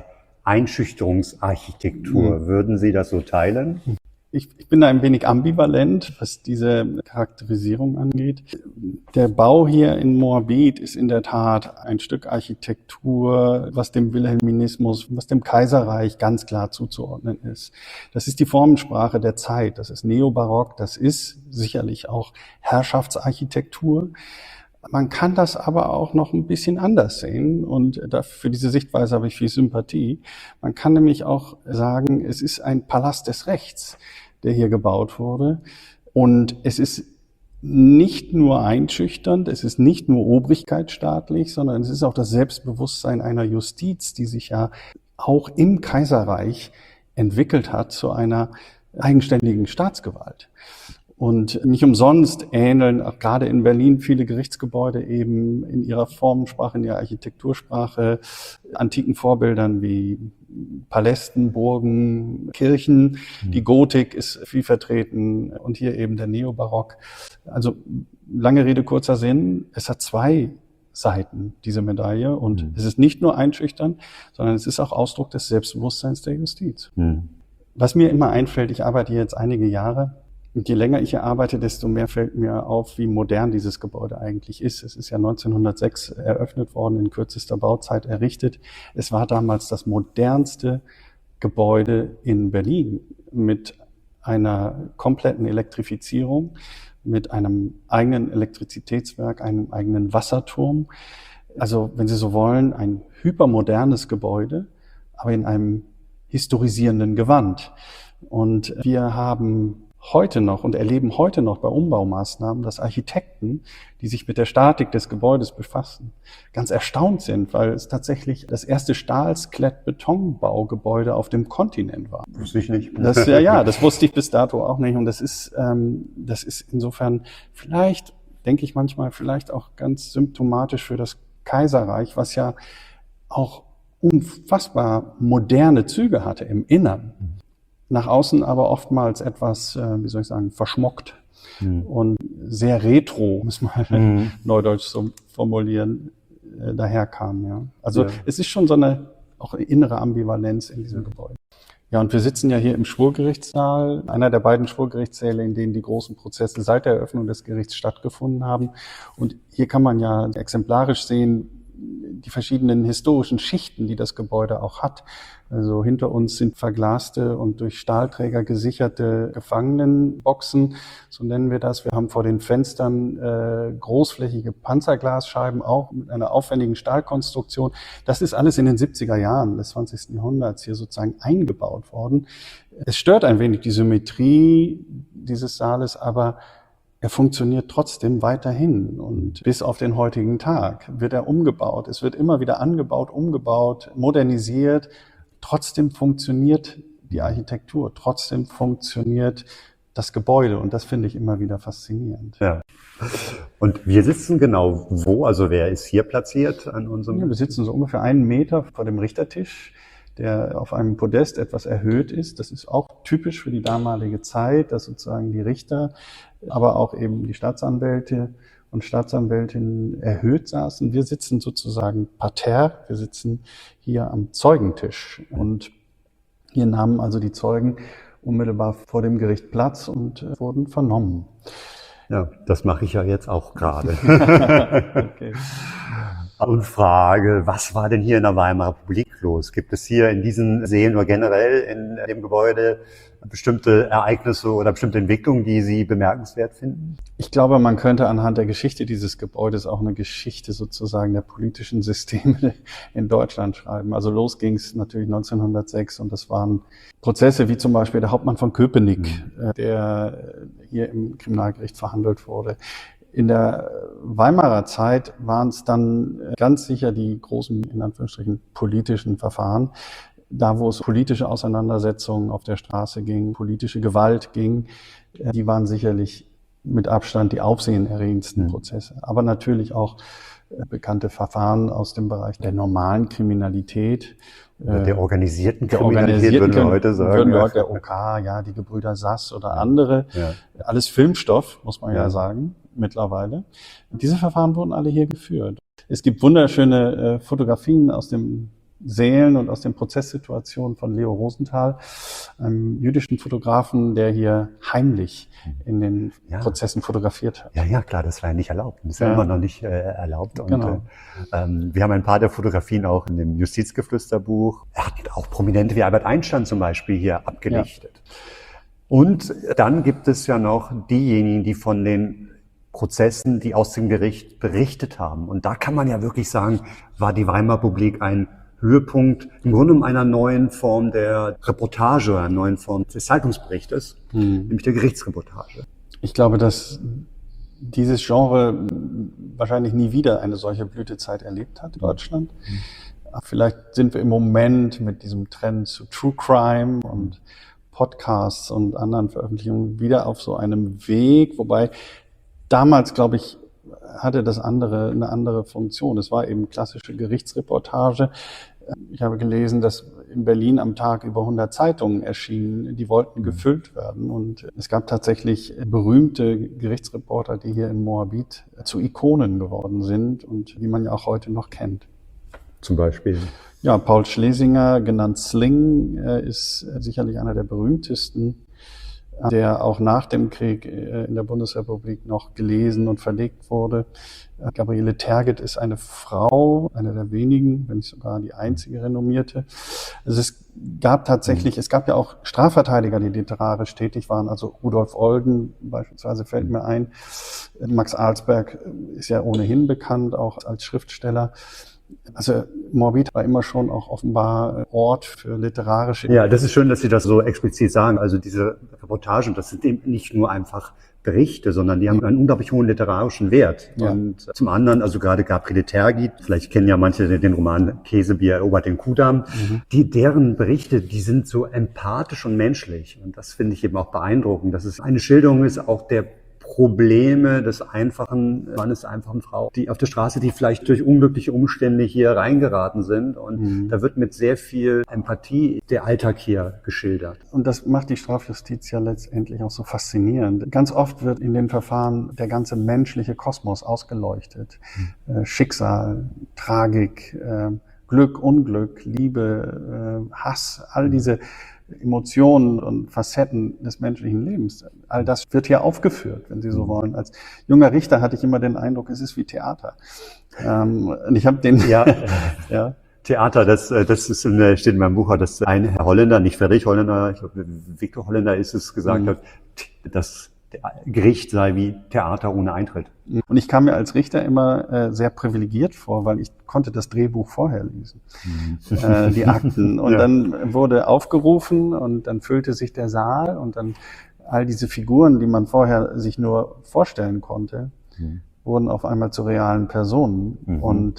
Einschüchterungsarchitektur. Würden Sie das so teilen? Ich bin da ein wenig ambivalent, was diese Charakterisierung angeht. Der Bau hier in Moabit ist in der Tat ein Stück Architektur, was dem Wilhelminismus, was dem Kaiserreich ganz klar zuzuordnen ist. Das ist die Formensprache der Zeit, das ist Neobarock, das ist sicherlich auch Herrschaftsarchitektur. Man kann das aber auch noch ein bisschen anders sehen und für diese Sichtweise habe ich viel Sympathie. Man kann nämlich auch sagen, es ist ein Palast des Rechts, der hier gebaut wurde. Und es ist nicht nur einschüchternd, es ist nicht nur obrigkeitsstaatlich, sondern es ist auch das Selbstbewusstsein einer Justiz, die sich ja auch im Kaiserreich entwickelt hat zu einer eigenständigen Staatsgewalt. Und nicht umsonst ähneln auch gerade in Berlin viele Gerichtsgebäude eben in ihrer Formensprache, in ihrer Architektursprache antiken Vorbildern wie Palästen, Burgen, Kirchen. Die Gotik ist viel vertreten und hier eben der Neobarock. Also lange Rede, kurzer Sinn, es hat 2 Seiten, diese Medaille. Und es ist nicht nur einschüchtern, sondern es ist auch Ausdruck des Selbstbewusstseins der Justiz. Was mir immer einfällt, ich arbeite hier jetzt einige Jahre, und je länger ich hier arbeite, desto mehr fällt mir auf, wie modern dieses Gebäude eigentlich ist. Es ist ja 1906 eröffnet worden, in kürzester Bauzeit errichtet. Es war damals das modernste Gebäude in Berlin mit einer kompletten Elektrifizierung, mit einem eigenen Elektrizitätswerk, einem eigenen Wasserturm. Also, wenn Sie so wollen, ein hypermodernes Gebäude, aber in einem historisierenden Gewand. Und wir haben heute noch und erleben heute noch bei Umbaumaßnahmen, dass Architekten, die sich mit der Statik des Gebäudes befassen, ganz erstaunt sind, weil es tatsächlich das erste Stahl-Skelett-Betonbaugebäude auf dem Kontinent war. Wusste ich nicht. Das wusste ich bis dato auch nicht. Und das ist insofern vielleicht, denke ich manchmal, vielleicht auch ganz symptomatisch für das Kaiserreich, was ja auch unfassbar moderne Züge hatte im Innern. Nach außen aber oftmals etwas, verschmockt und sehr retro, muss man neudeutsch so formulieren, daherkam. Ja. Also es ist schon so eine auch innere Ambivalenz in diesem Gebäude. Ja, und wir sitzen ja hier im Schwurgerichtssaal, einer der beiden Schwurgerichtssäle, in denen die großen Prozesse seit der Eröffnung des Gerichts stattgefunden haben. Und hier kann man ja exemplarisch sehen, die verschiedenen historischen Schichten, die das Gebäude auch hat. Also hinter uns sind verglaste und durch Stahlträger gesicherte Gefangenenboxen, so nennen wir das. Wir haben vor den Fenstern großflächige Panzerglasscheiben, auch mit einer aufwendigen Stahlkonstruktion. Das ist alles in den 70er Jahren des 20. Jahrhunderts hier sozusagen eingebaut worden. Es stört ein wenig die Symmetrie dieses Saales, aber er funktioniert trotzdem weiterhin und bis auf den heutigen Tag wird er umgebaut. Es wird immer wieder angebaut, umgebaut, modernisiert. Trotzdem funktioniert die Architektur, trotzdem funktioniert das Gebäude und das finde ich immer wieder faszinierend. Ja. Und wir sitzen genau wo? Also wer ist hier platziert an unserem? Ja, wir sitzen so ungefähr 1 Meter vor dem Richtertisch, der auf einem Podest etwas erhöht ist. Das ist auch typisch für die damalige Zeit, dass sozusagen die Richter, aber auch eben die Staatsanwälte und Staatsanwältinnen erhöht saßen. Wir sitzen sozusagen parterre, wir sitzen hier am Zeugentisch. Und hier nahmen also die Zeugen unmittelbar vor dem Gericht Platz und wurden vernommen. Ja, das mache ich ja jetzt auch gerade. Okay. Und frage, was war denn hier in der Weimarer Republik los? Gibt es hier in diesen Sälen oder generell in dem Gebäude bestimmte Ereignisse oder bestimmte Entwicklungen, die Sie bemerkenswert finden? Ich glaube, man könnte anhand der Geschichte dieses Gebäudes auch eine Geschichte sozusagen der politischen Systeme in Deutschland schreiben. Also los ging es natürlich 1906 und das waren Prozesse wie zum Beispiel der Hauptmann von Köpenick, der hier im Kriminalgericht verhandelt wurde. In der Weimarer Zeit waren es dann ganz sicher die großen, in Anführungsstrichen, politischen Verfahren. Da, wo es politische Auseinandersetzungen auf der Straße ging, politische Gewalt ging, die waren sicherlich mit Abstand die aufsehenerregendsten Prozesse. Aber natürlich auch bekannte Verfahren aus dem Bereich der normalen Kriminalität. Der organisierten Kriminalität, würden wir heute sagen. Der OK, ja, die Gebrüder Sass oder andere. Ja. Alles Filmstoff, muss man ja sagen, mittlerweile. Und diese Verfahren wurden alle hier geführt. Es gibt wunderschöne Fotografien aus dem Sälen und aus den Prozesssituationen von Leo Rosenthal, einem jüdischen Fotografen, der hier heimlich in den Prozessen fotografiert hat. Ja, klar, das war ja nicht erlaubt. Das ist ja immer noch nicht erlaubt. Und, wir haben ein paar der Fotografien auch in dem Justizgeflüsterbuch. Er hat auch Prominente wie Albert Einstein zum Beispiel hier abgelichtet. Ja. Und dann gibt es ja noch diejenigen, die von den Prozessen, die aus dem Gericht berichtet haben. Und da kann man ja wirklich sagen, war die Weimarer Republik ein Höhepunkt im Grunde einer neuen Form der Reportage, einer neuen Form des Zeitungsberichtes, nämlich der Gerichtsreportage. Ich glaube, dass dieses Genre wahrscheinlich nie wieder eine solche Blütezeit erlebt hat in Deutschland. Vielleicht sind wir im Moment mit diesem Trend zu True Crime und Podcasts und anderen Veröffentlichungen wieder auf so einem Weg, wobei damals, glaube ich, hatte das eine andere Funktion. Es war eben klassische Gerichtsreportage. Ich habe gelesen, dass in Berlin am Tag über 100 Zeitungen erschienen, die wollten gefüllt werden. Und es gab tatsächlich berühmte Gerichtsreporter, die hier in Moabit zu Ikonen geworden sind und die man ja auch heute noch kennt. Zum Beispiel? Ja, Paul Schlesinger, genannt Sling, ist sicherlich einer der berühmtesten, der auch nach dem Krieg in der Bundesrepublik noch gelesen und verlegt wurde. Gabriele Tergit ist eine Frau, eine der wenigen, wenn nicht sogar die einzige renommierte. Also es gab ja auch Strafverteidiger, die literarisch tätig waren, also Rudolf Olden beispielsweise fällt mir ein. Max Alsberg ist ja ohnehin bekannt, auch als Schriftsteller. Also Moabit war immer schon auch offenbar Ort für literarische... Ja, das ist schön, dass Sie das so explizit sagen. Also diese Reportagen, das sind eben nicht nur einfach Berichte, sondern die haben einen unglaublich hohen literarischen Wert. Ja. Und zum anderen, also gerade Gabriele Tergit, vielleicht kennen ja manche den Roman Käsebier erobert den Kudamm, deren Berichte, die sind so empathisch und menschlich. Und das finde ich eben auch beeindruckend, dass es eine Schilderung ist, auch der Probleme des einfachen Mannes, der einfachen Frau, die auf der Straße, die vielleicht durch unglückliche Umstände hier reingeraten sind. Und da wird mit sehr viel Empathie der Alltag hier geschildert. Und das macht die Strafjustiz ja letztendlich auch so faszinierend. Ganz oft wird in den Verfahren der ganze menschliche Kosmos ausgeleuchtet. Schicksal, Tragik, Glück, Unglück, Liebe, Hass, all diese Emotionen und Facetten des menschlichen Lebens. All das wird hier aufgeführt, wenn Sie so wollen. Als junger Richter hatte ich immer den Eindruck, es ist wie Theater. Und ich habe den... Ja. Theater, das ist steht in meinem Buch, dass ein Herr Holländer, nicht Friedrich Holländer, ich glaube Victor Holländer ist es, gesagt hat, dass Gericht sei wie Theater ohne Eintritt. Und ich kam mir als Richter immer sehr privilegiert vor, weil ich konnte das Drehbuch vorher lesen, die Akten. Und dann wurde aufgerufen und dann füllte sich der Saal und dann all diese Figuren, die man vorher sich nur vorstellen konnte, wurden auf einmal zu realen Personen. Und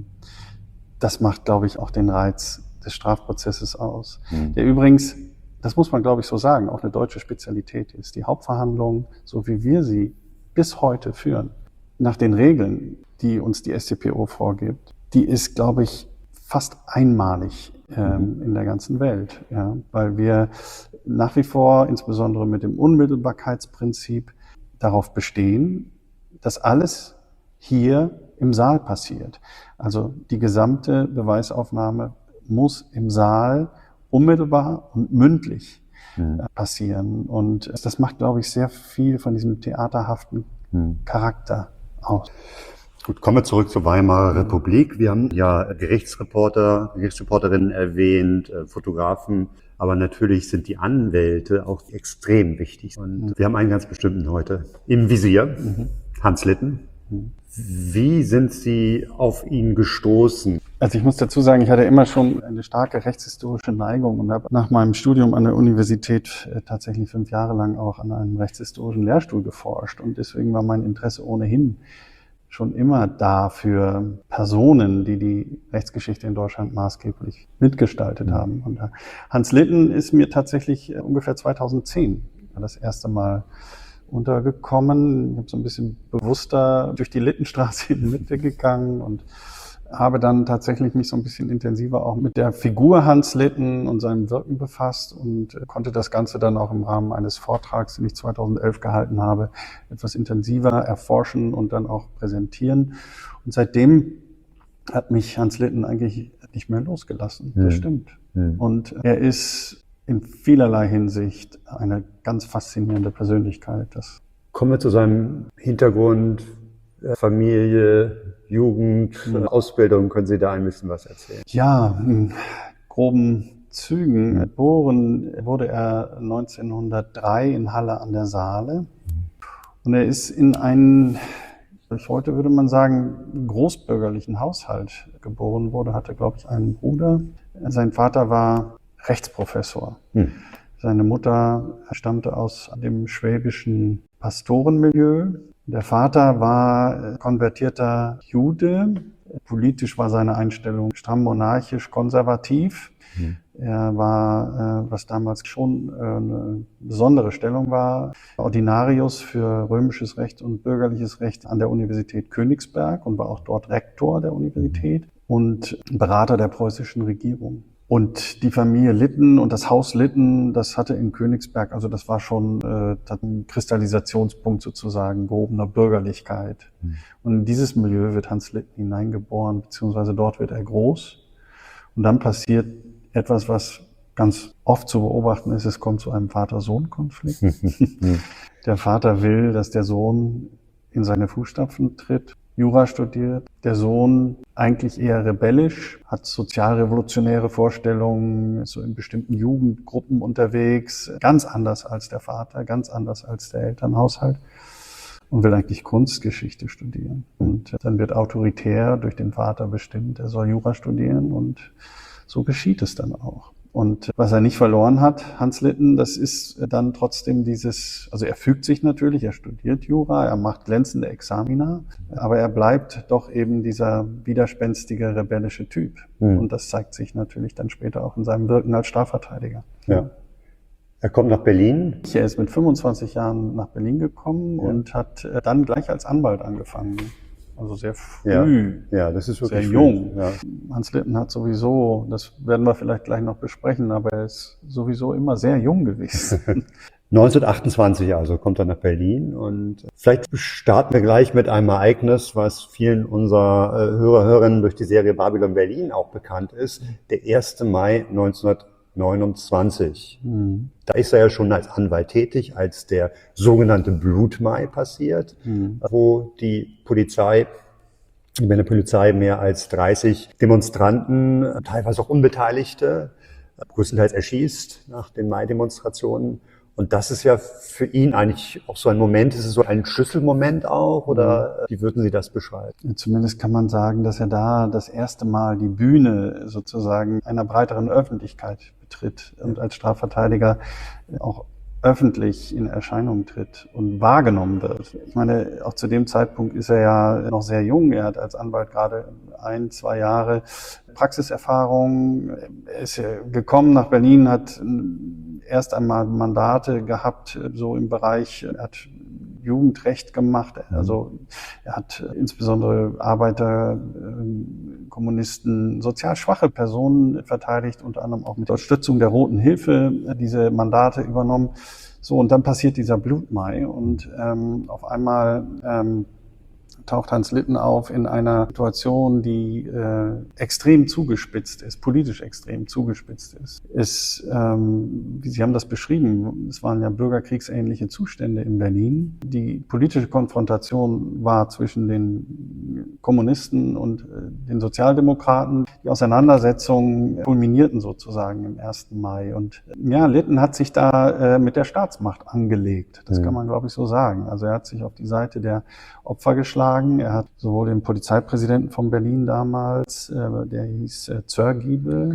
das macht, glaube ich, auch den Reiz des Strafprozesses aus. Der übrigens, das muss man, glaube ich, so sagen, auch eine deutsche Spezialität ist. Die Hauptverhandlungen, so wie wir sie bis heute führen, nach den Regeln, die uns die StPO vorgibt, die ist, glaube ich, fast einmalig in der ganzen Welt. Ja, weil wir nach wie vor, insbesondere mit dem Unmittelbarkeitsprinzip, darauf bestehen, dass alles hier im Saal passiert. Also die gesamte Beweisaufnahme muss im Saal unmittelbar und mündlich passieren. Und das macht, glaube ich, sehr viel von diesem theaterhaften Charakter aus. Gut, kommen wir zurück zur Weimarer Republik. Wir haben ja Gerichtsreporterinnen erwähnt, Fotografen, aber natürlich sind die Anwälte auch extrem wichtig. Und wir haben einen ganz bestimmten heute im Visier, Hans Litten. Wie sind Sie auf ihn gestoßen? Also ich muss dazu sagen, ich hatte immer schon eine starke rechtshistorische Neigung und habe nach meinem Studium an der Universität tatsächlich 5 Jahre lang auch an einem rechtshistorischen Lehrstuhl geforscht. Und deswegen war mein Interesse ohnehin schon immer da für Personen, die die Rechtsgeschichte in Deutschland maßgeblich mitgestaltet haben. Und Hans Litten ist mir tatsächlich ungefähr 2010 das erste Mal untergekommen. Ich habe so ein bisschen bewusster durch die Littenstraße in die Mitte gegangen und habe dann tatsächlich mich so ein bisschen intensiver auch mit der Figur Hans Litten und seinem Wirken befasst und konnte das Ganze dann auch im Rahmen eines Vortrags, den ich 2011 gehalten habe, etwas intensiver erforschen und dann auch präsentieren. Und seitdem hat mich Hans Litten eigentlich nicht mehr losgelassen. Das stimmt. Und er ist in vielerlei Hinsicht eine ganz faszinierende Persönlichkeit. Kommen wir zu seinem Hintergrund, Familie, Jugend, Ausbildung. Können Sie da ein bisschen was erzählen? Ja, in groben Zügen. Geboren wurde er 1903 in Halle an der Saale. Und er ist in einen, heute würde man sagen, großbürgerlichen Haushalt geboren wurde, hatte, glaube ich, einen Bruder. Sein Vater war Rechtsprofessor. Seine Mutter stammte aus dem schwäbischen Pastorenmilieu. Der Vater war konvertierter Jude. Politisch war seine Einstellung stramm monarchisch konservativ. Er war, was damals schon eine besondere Stellung war, Ordinarius für römisches Recht und bürgerliches Recht an der Universität Königsberg und war auch dort Rektor der Universität und Berater der preußischen Regierung. Und die Familie Litten und das Haus Litten, das hatte in Königsberg, also das war schon ein Kristallisationspunkt sozusagen gehobener Bürgerlichkeit. Und in dieses Milieu wird Hans Litten hineingeboren, beziehungsweise dort wird er groß. Und dann passiert etwas, was ganz oft zu beobachten ist, es kommt zu einem Vater-Sohn-Konflikt. Der Vater will, dass der Sohn in seine Fußstapfen tritt, Jura studiert. Der Sohn eigentlich eher rebellisch, hat sozialrevolutionäre Vorstellungen, ist so in bestimmten Jugendgruppen unterwegs, ganz anders als der Vater, ganz anders als der Elternhaushalt und will eigentlich Kunstgeschichte studieren. Und dann wird autoritär durch den Vater bestimmt, er soll Jura studieren und so geschieht es dann auch. Und was er nicht verloren hat, Hans Litten, das ist dann trotzdem also er fügt sich natürlich, er studiert Jura, er macht glänzende Examina, aber er bleibt doch eben dieser widerspenstige, rebellische Typ. Und das zeigt sich natürlich dann später auch in seinem Wirken als Strafverteidiger. Ja. Er kommt nach Berlin. Er ist mit 25 Jahren nach Berlin gekommen und hat dann gleich als Anwalt angefangen. Also sehr früh, ja, das ist wirklich sehr früh. jung. Ja. Hans Litten hat sowieso, das werden wir vielleicht gleich noch besprechen, aber er ist sowieso immer sehr jung gewesen. 1928 also kommt er nach Berlin und vielleicht starten wir gleich mit einem Ereignis, was vielen unserer Hörerinnen durch die Serie Babylon Berlin auch bekannt ist. Der 1. Mai 1929. Da ist er ja schon als Anwalt tätig, als der sogenannte Blutmai passiert, wo die Polizei mehr als 30 Demonstranten, teilweise auch Unbeteiligte, größtenteils erschießt nach den Mai-Demonstrationen. Und das ist ja für ihn eigentlich auch so ein Moment, ist es so ein Schlüsselmoment auch, oder wie würden Sie das beschreiben? Zumindest kann man sagen, dass er da das erste Mal die Bühne sozusagen einer breiteren Öffentlichkeit betritt und als Strafverteidiger auch öffentlich in Erscheinung tritt und wahrgenommen wird. Ich meine, auch zu dem Zeitpunkt ist er ja noch sehr jung. Er hat als Anwalt gerade 1-2 Jahre Praxiserfahrung. Er ist gekommen nach Berlin, hat erst einmal Mandate gehabt, so im Bereich, er hat Jugendrecht gemacht. Also er hat insbesondere Arbeiter, Kommunisten, sozial schwache Personen verteidigt, unter anderem auch mit Unterstützung der Roten Hilfe diese Mandate übernommen. So, und dann passiert dieser Blutmai und auf einmal taucht Hans Litten auf in einer Situation, die extrem zugespitzt ist, politisch extrem zugespitzt ist. Wie Sie haben das beschrieben, es waren ja bürgerkriegsähnliche Zustände in Berlin. Die politische Konfrontation war zwischen den Kommunisten und den Sozialdemokraten. Die Auseinandersetzungen kulminierten sozusagen im 1. Mai. Und ja, Litten hat sich da mit der Staatsmacht angelegt. Das kann man, glaube ich, so sagen. Also er hat sich auf die Seite der Opfer geschlagen. Er hat sowohl den Polizeipräsidenten von Berlin damals, der hieß Zörgiebel,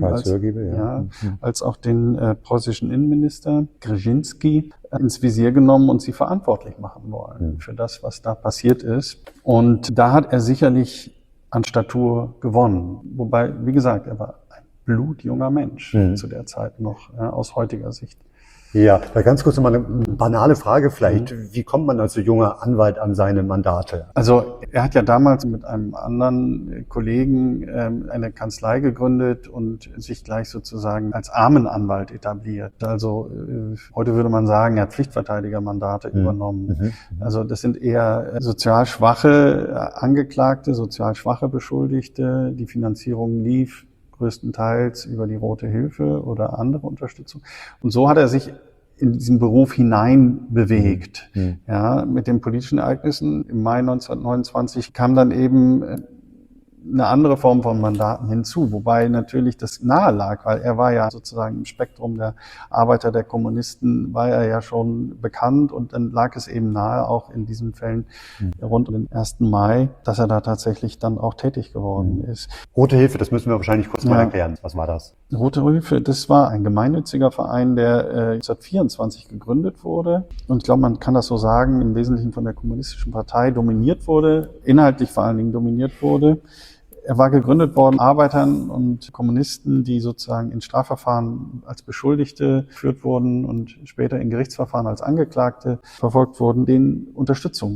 als auch den preußischen Innenminister Grzinski ins Visier genommen und sie verantwortlich machen wollen für das, was da passiert ist. Und da hat er sicherlich an Statur gewonnen. Wobei, wie gesagt, er war ein blutjunger Mensch zu der Zeit noch, aus heutiger Sicht. Ja, da ganz kurz nochmal eine banale Frage vielleicht. Wie kommt man als so junger Anwalt an seine Mandate? Also er hat ja damals mit einem anderen Kollegen eine Kanzlei gegründet und sich gleich sozusagen als Armenanwalt etabliert. Also heute würde man sagen, er hat Pflichtverteidigermandate übernommen. Also das sind eher sozial schwache Angeklagte, sozial schwache Beschuldigte. Die Finanzierung lief größtenteils über die Rote Hilfe oder andere Unterstützung. Und so hat er sich in diesen Beruf hinein bewegt. Ja, mit den politischen Ereignissen im Mai 1929 kam dann eben eine andere Form von Mandaten hinzu, wobei natürlich das nahe lag, weil er war ja sozusagen im Spektrum der Arbeiter, der Kommunisten, war er ja schon bekannt und dann lag es eben nahe, auch in diesen Fällen rund um den 1. Mai, dass er da tatsächlich dann auch tätig geworden ist. Rote Hilfe, das müssen wir wahrscheinlich kurz mal erklären. Was war das? Rote Hilfe, das war ein gemeinnütziger Verein, der 1924 gegründet wurde und ich glaube, man kann das so sagen, im Wesentlichen von der Kommunistischen Partei dominiert wurde, inhaltlich vor allen Dingen dominiert wurde. Er war gegründet worden, Arbeitern und Kommunisten, die sozusagen in Strafverfahren als Beschuldigte geführt wurden und später in Gerichtsverfahren als Angeklagte verfolgt wurden, denen Unterstützung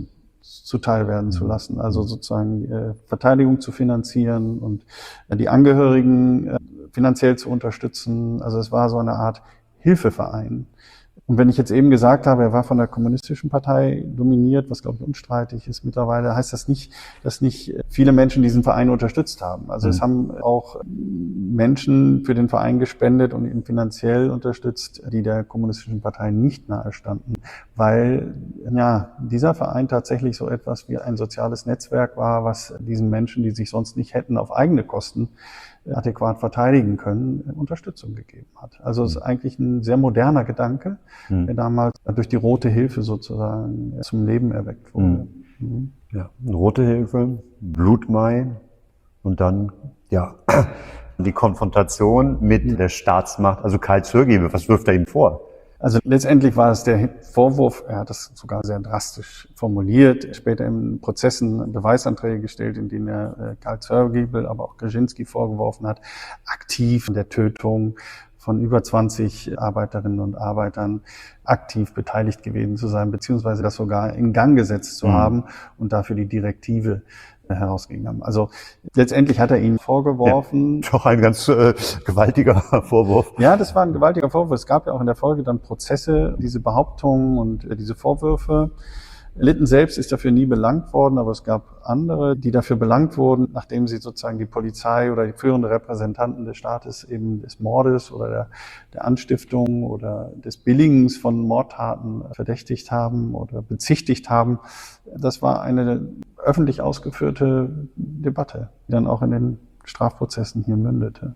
zuteil werden zu lassen. Also sozusagen Verteidigung zu finanzieren und die Angehörigen finanziell zu unterstützen. Also es war so eine Art Hilfeverein. Und wenn ich jetzt eben gesagt habe, er war von der Kommunistischen Partei dominiert, was glaube ich unstreitig ist mittlerweile, heißt das nicht, dass nicht viele Menschen diesen Verein unterstützt haben. Also es haben auch Menschen für den Verein gespendet und ihn finanziell unterstützt, die der Kommunistischen Partei nicht nahestanden, weil ja dieser Verein tatsächlich so etwas wie ein soziales Netzwerk war, was diesen Menschen, die sich sonst nicht hätten auf eigene Kosten adäquat verteidigen können, Unterstützung gegeben hat. Also es ist eigentlich ein sehr moderner Gedanke, der damals durch die Rote Hilfe sozusagen zum Leben erweckt wurde. Ja, Rote Hilfe, Blutmai und dann ja die Konfrontation mit der Staatsmacht, also Karl Zörgiebel. Was wirft er ihm vor? Also letztendlich war es der Vorwurf, er hat das sogar sehr drastisch formuliert, später in Prozessen Beweisanträge gestellt, in denen er Karl Zörgiebel, aber auch Kaczynski vorgeworfen hat, aktiv in der Tötung von über 20 Arbeiterinnen und Arbeitern aktiv beteiligt gewesen zu sein, beziehungsweise das sogar in Gang gesetzt zu haben und dafür die Direktive herausgegeben haben. Also letztendlich hat er ihnen vorgeworfen. Ja, doch ein ganz gewaltiger Vorwurf. Ja, das war ein gewaltiger Vorwurf. Es gab ja auch in der Folge dann Prozesse, diese Behauptungen und diese Vorwürfe. Lytton selbst ist dafür nie belangt worden, aber es gab andere, die dafür belangt wurden, nachdem sie sozusagen die Polizei oder die führende Repräsentanten des Staates eben des Mordes oder der Anstiftung oder des Billigens von Mordtaten verdächtigt haben oder bezichtigt haben. Das war eine öffentlich ausgeführte Debatte, die dann auch in den Strafprozessen hier mündete.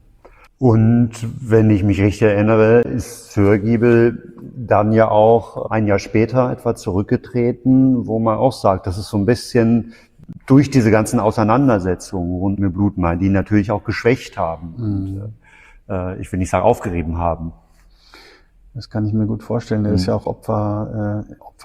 Und wenn ich mich richtig erinnere, ist Zörgiebel dann ja auch ein Jahr später etwa zurückgetreten, wo man auch sagt, das ist so ein bisschen durch diese ganzen Auseinandersetzungen rund um Blutmai, die ihn natürlich auch geschwächt haben. Und, ich will nicht sagen aufgerieben haben. Das kann ich mir gut vorstellen. Er ist ja auch Opfer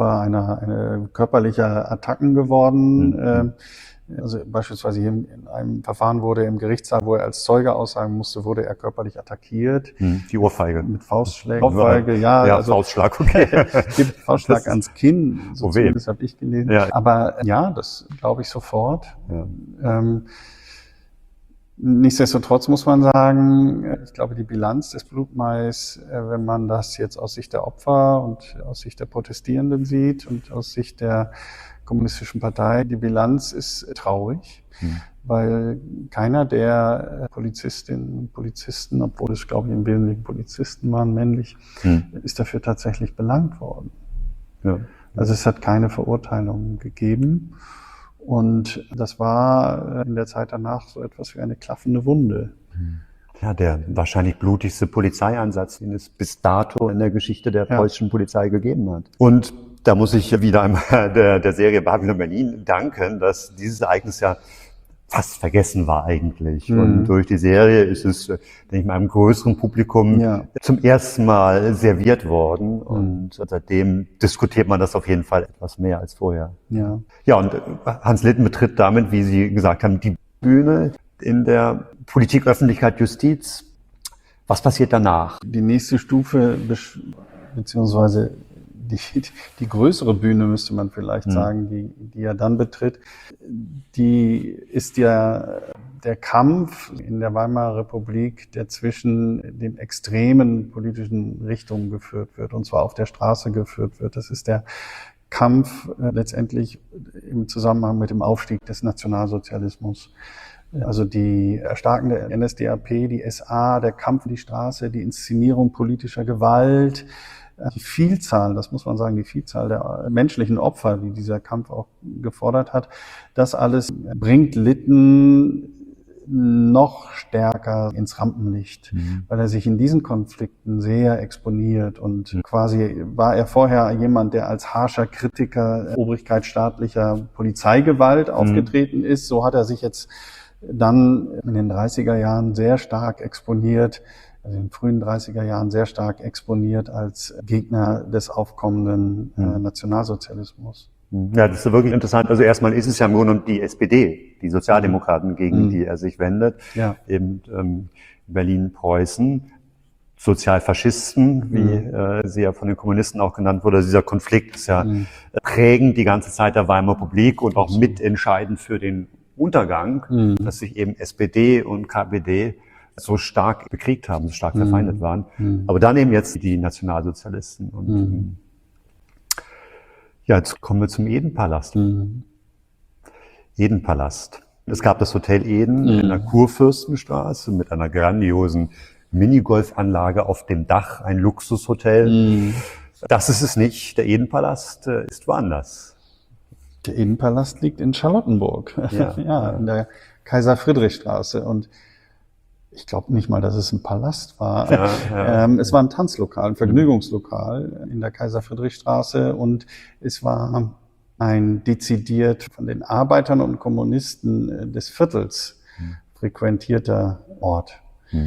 einer körperlicher Attacken geworden. Also beispielsweise hier in einem Verfahren wurde er im Gerichtssaal, wo er als Zeuge aussagen musste, wurde er körperlich attackiert. Die Ohrfeige. Mit Faustschlägen. Ohrfeige, ja. Ja, also, Faustschlag, okay. Gibt Faustschlag ans Kinn, so zumindest habe ich gelesen. Ja. Aber ja, das glaube ich sofort. Ja. Nichtsdestotrotz muss man sagen, ich glaube, die Bilanz des Blutmais, wenn man das jetzt aus Sicht der Opfer und aus Sicht der Protestierenden sieht und aus Sicht der Kommunistischen Partei, die Bilanz ist traurig, weil keiner der Polizistinnen und Polizisten, obwohl es, glaube ich, im Wesentlichen Polizisten waren, männlich, ist dafür tatsächlich belangt worden. Ja. Also es hat keine Verurteilung gegeben. Und das war in der Zeit danach so etwas wie eine klaffende Wunde. Ja, der wahrscheinlich blutigste Polizeieinsatz, den es bis dato in der Geschichte der preußischen Polizei gegeben hat. Und da muss ich wieder einmal der Serie Babylon Berlin danken, dass dieses Ereignis ja fast vergessen war eigentlich. Und durch die Serie ist es, denke ich mal, einem größeren Publikum zum ersten Mal serviert worden. Und seitdem diskutiert man das auf jeden Fall etwas mehr als vorher. Ja, ja, und Hans Lytton betritt damit, wie Sie gesagt haben, die Bühne in der Politik, Öffentlichkeit, Justiz. Was passiert danach? Die nächste Stufe, beziehungsweise die größere Bühne, müsste man vielleicht sagen, die er dann betritt, die ist ja der Kampf in der Weimarer Republik, der zwischen den extremen politischen Richtungen geführt wird, und zwar auf der Straße geführt wird. Das ist der Kampf letztendlich im Zusammenhang mit dem Aufstieg des Nationalsozialismus. Also die Erstarken der NSDAP, die SA, der Kampf um die Straße, die Inszenierung politischer Gewalt, die Vielzahl, das muss man sagen, die Vielzahl der menschlichen Opfer, die dieser Kampf auch gefordert hat, das alles bringt Lytton noch stärker ins Rampenlicht, weil er sich in diesen Konflikten sehr exponiert und quasi war er vorher jemand, der als harscher Kritiker obrigkeitsstaatlicher Polizeigewalt aufgetreten ist. So hat er sich jetzt dann in den 30er Jahren sehr stark exponiert, also in den frühen 30er Jahren sehr stark exponiert als Gegner des aufkommenden Nationalsozialismus. Ja, das ist wirklich interessant. Also erstmal ist es ja im Grunde genommen die SPD, die Sozialdemokraten, gegen die er sich wendet, eben Berlin-Preußen. Sozialfaschisten, wie sie ja von den Kommunisten auch genannt wurde. Dieser Konflikt ist ja prägend die ganze Zeit der Weimarer Republik und auch mitentscheidend für den Untergang, dass sich eben SPD und KPD so stark bekriegt haben, so stark verfeindet waren. Aber dann eben jetzt die Nationalsozialisten. Und ja, jetzt kommen wir zum Edenpalast. Edenpalast. Es gab das Hotel Eden in der Kurfürstenstraße mit einer grandiosen Minigolfanlage auf dem Dach, ein Luxushotel. Das ist es nicht. Der Edenpalast ist woanders. Der Edenpalast liegt in Charlottenburg, ja, in der Kaiser-Friedrich-Straße. Und ich glaube nicht mal, dass es ein Palast war. Es war ein Tanzlokal, ein Vergnügungslokal in der Kaiser-Friedrich-Straße. Und es war ein dezidiert von den Arbeitern und Kommunisten des Viertels frequentierter Ort.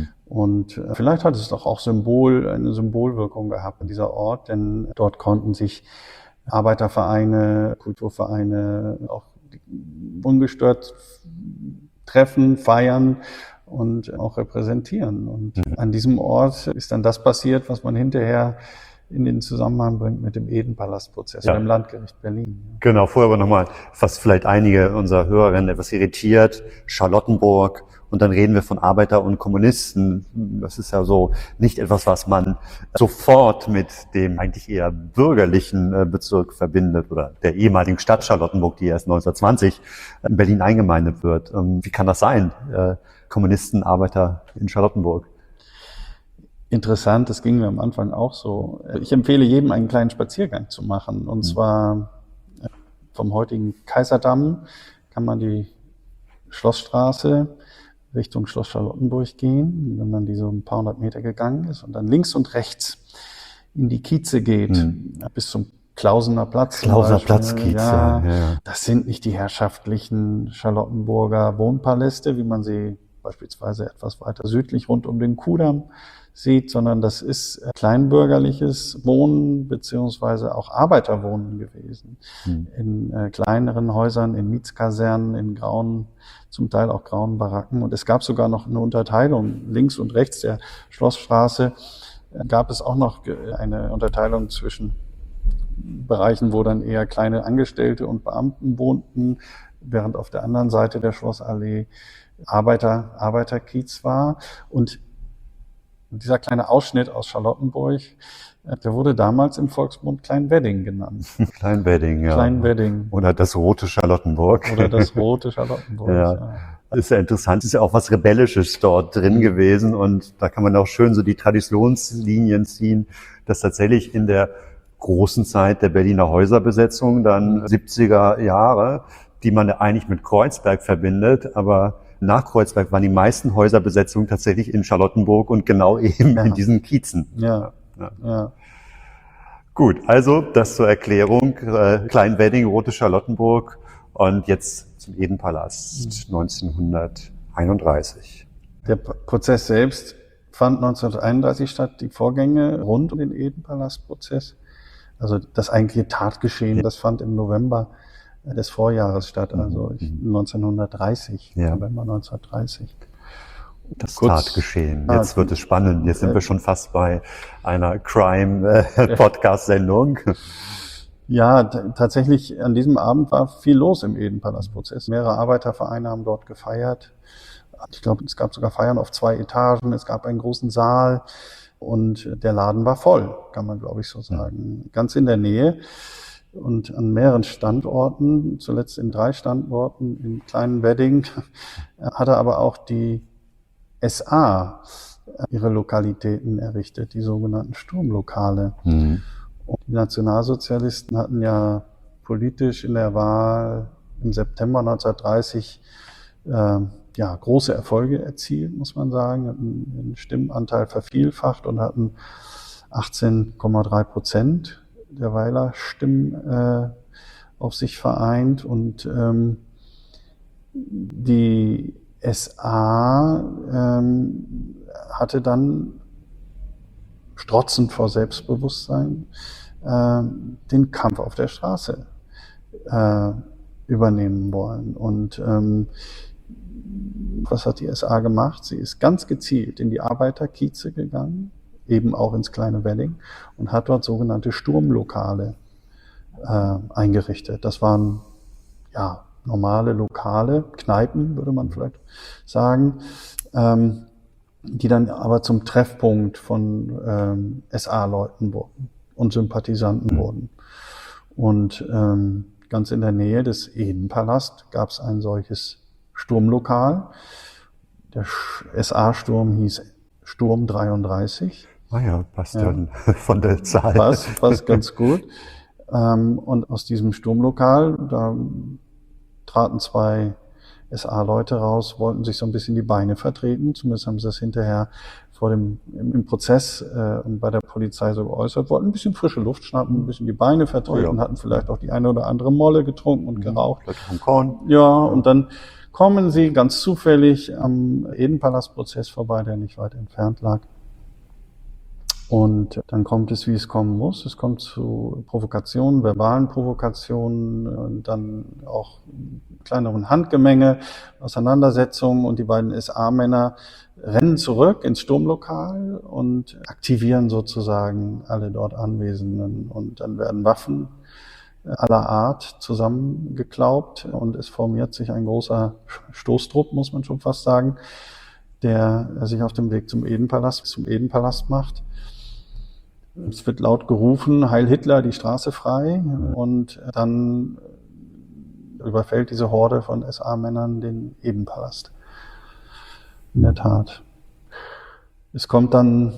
Und vielleicht hat es doch auch eine Symbolwirkung gehabt, dieser Ort, denn dort konnten sich Arbeitervereine, Kulturvereine auch ungestört treffen, feiern und auch repräsentieren. Und an diesem Ort ist dann das passiert, was man hinterher in den Zusammenhang bringt mit dem Edenpalastprozess beim Landgericht Berlin. Genau, vorher aber nochmal, was vielleicht einige unserer Hörerinnen etwas irritiert, Charlottenburg, und dann reden wir von Arbeiter und Kommunisten. Das ist ja so nicht etwas, was man sofort mit dem eigentlich eher bürgerlichen Bezirk verbindet oder der ehemaligen Stadt Charlottenburg, die erst 1920 in Berlin eingemeindet wird. Wie kann das sein? Kommunisten, Arbeiter in Charlottenburg. Interessant, das ging mir am Anfang auch so. Ich empfehle jedem, einen kleinen Spaziergang zu machen. Und zwar vom heutigen Kaiserdamm kann man die Schlossstraße Richtung Schloss Charlottenburg gehen, wenn man die so ein paar hundert Meter gegangen ist und dann links und rechts in die Kieze geht, bis zum Klausener Platz. Klausener Platz, Kieze. Ja, das sind nicht die herrschaftlichen Charlottenburger Wohnpaläste, wie man sie beispielsweise etwas weiter südlich rund um den Kudamm sieht, sondern das ist kleinbürgerliches Wohnen beziehungsweise auch Arbeiterwohnen gewesen. In kleineren Häusern, in Mietskasernen, in grauen, zum Teil auch grauen Baracken. Und es gab sogar noch eine Unterteilung links und rechts der Schlossstraße. Gab es auch noch eine Unterteilung zwischen Bereichen, wo dann eher kleine Angestellte und Beamten wohnten, während auf der anderen Seite der Schlossallee Arbeiterkiez war. Und dieser kleine Ausschnitt aus Charlottenburg, der wurde damals im Volksmund Kleinwedding genannt. Kleinwedding, ja. Kleinwedding. Oder das rote Charlottenburg. Oder das rote Charlottenburg, ja. Das ist ja interessant. Es ist ja auch was Rebellisches dort drin gewesen. Und da kann man auch schön so die Traditionslinien ziehen, dass tatsächlich in der großen Zeit der Berliner Häuserbesetzung, dann 70er Jahre, die man eigentlich mit Kreuzberg verbindet, aber nach Kreuzberg waren die meisten Häuserbesetzungen tatsächlich in Charlottenburg und genau eben in diesen Kiezen. Ja. Gut, also das zur Erklärung. Kleinwedding, Rote Charlottenburg und jetzt zum Edenpalast 1931. Der Prozess selbst fand 1931 statt, die Vorgänge rund um den Edenpalastprozess. Also das eigentliche Tatgeschehen, das fand im November des Vorjahres statt, also 1930, November 1930. Das Tatgeschehen. Jetzt wird es spannend. Jetzt sind wir schon fast bei einer Crime-Podcast-Sendung. Ja, tatsächlich an diesem Abend war viel los im Edenpalastprozess. Mehrere Arbeitervereine haben dort gefeiert. Ich glaube, es gab sogar Feiern auf 2 Etagen. Es gab einen großen Saal und der Laden war voll, kann man glaube ich so sagen. Ganz in der Nähe. Und an mehreren Standorten, zuletzt in 3 Standorten, im kleinen Wedding, hatte aber auch die SA ihre Lokalitäten errichtet, die sogenannten Sturmlokale. Und die Nationalsozialisten hatten ja politisch in der Wahl im September 1930 große Erfolge erzielt, muss man sagen, hatten den Stimmenanteil vervielfacht und hatten 18,3% der Wählerstimmen auf sich vereint. Und die SA hatte dann, strotzend vor Selbstbewusstsein, den Kampf auf der Straße übernehmen wollen. Und was hat die SA gemacht? Sie ist ganz gezielt in die Arbeiterkieze gegangen, eben auch ins kleine Wedding und hat dort sogenannte Sturmlokale eingerichtet. Das waren ja normale Lokale, Kneipen, würde man vielleicht sagen, die dann aber zum Treffpunkt von SA-Leuten wurden und Sympathisanten wurden. Und ganz in der Nähe des Edenpalast gab es ein solches Sturmlokal. Der SA-Sturm hieß Sturm 33. Ah ja, passt dann von der Zahl. Passt ganz gut. Und aus diesem Sturmlokal, da traten 2 SA-Leute raus, wollten sich so ein bisschen die Beine vertreten. Zumindest haben sie das hinterher im Prozess und bei der Polizei so geäußert, wollten ein bisschen frische Luft schnappen, ein bisschen die Beine vertreten, hatten vielleicht auch die eine oder andere Molle getrunken und geraucht. Vom Korn. Ja, und dann kommen sie ganz zufällig am Edenpalast-Prozess vorbei, der nicht weit entfernt lag. Und dann kommt es, wie es kommen muss. Es kommt zu Provokationen, verbalen Provokationen und dann auch kleineren Handgemenge, Auseinandersetzungen, und die beiden SA-Männer rennen zurück ins Sturmlokal und aktivieren sozusagen alle dort Anwesenden. Und dann werden Waffen aller Art zusammengeklaubt und es formiert sich ein großer Stoßtrupp, muss man schon fast sagen, der sich auf dem Weg zum Edenpalast macht. Es wird laut gerufen, Heil Hitler, die Straße frei, und dann überfällt diese Horde von SA-Männern den Edenpalast. In der Tat. Es kommt dann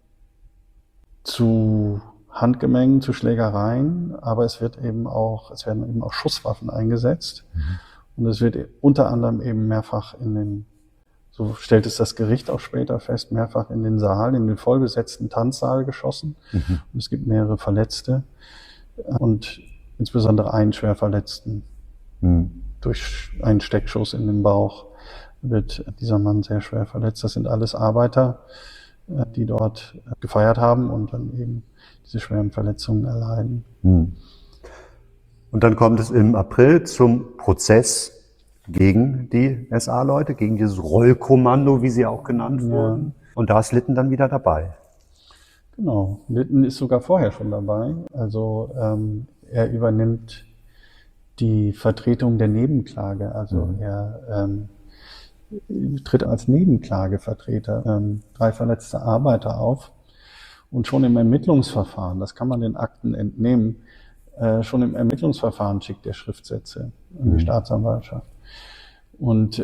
zu Handgemengen, zu Schlägereien, aber es werden eben auch Schusswaffen eingesetzt. Und es wird unter anderem eben mehrfach so stellt es das Gericht auch später fest, mehrfach in den vollbesetzten Tanzsaal geschossen. Und es gibt mehrere Verletzte und insbesondere einen Schwerverletzten. Durch einen Steckschuss in den Bauch wird dieser Mann sehr schwer verletzt. Das sind alles Arbeiter, die dort gefeiert haben und dann eben diese schweren Verletzungen erleiden. Und dann kommt es im April zum Prozess gegen die SA-Leute, gegen dieses Rollkommando, wie sie auch genannt wurden. Und da ist Litten dann wieder dabei. Genau, Litten ist sogar vorher schon dabei. Also er übernimmt die Vertretung der Nebenklage. Also er tritt als Nebenklagevertreter 3 verletzte Arbeiter auf. Und schon im Ermittlungsverfahren, das kann man den Akten entnehmen, schon im Ermittlungsverfahren schickt er Schriftsätze an die Staatsanwaltschaft. Und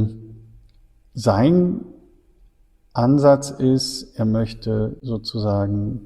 sein Ansatz ist, er möchte sozusagen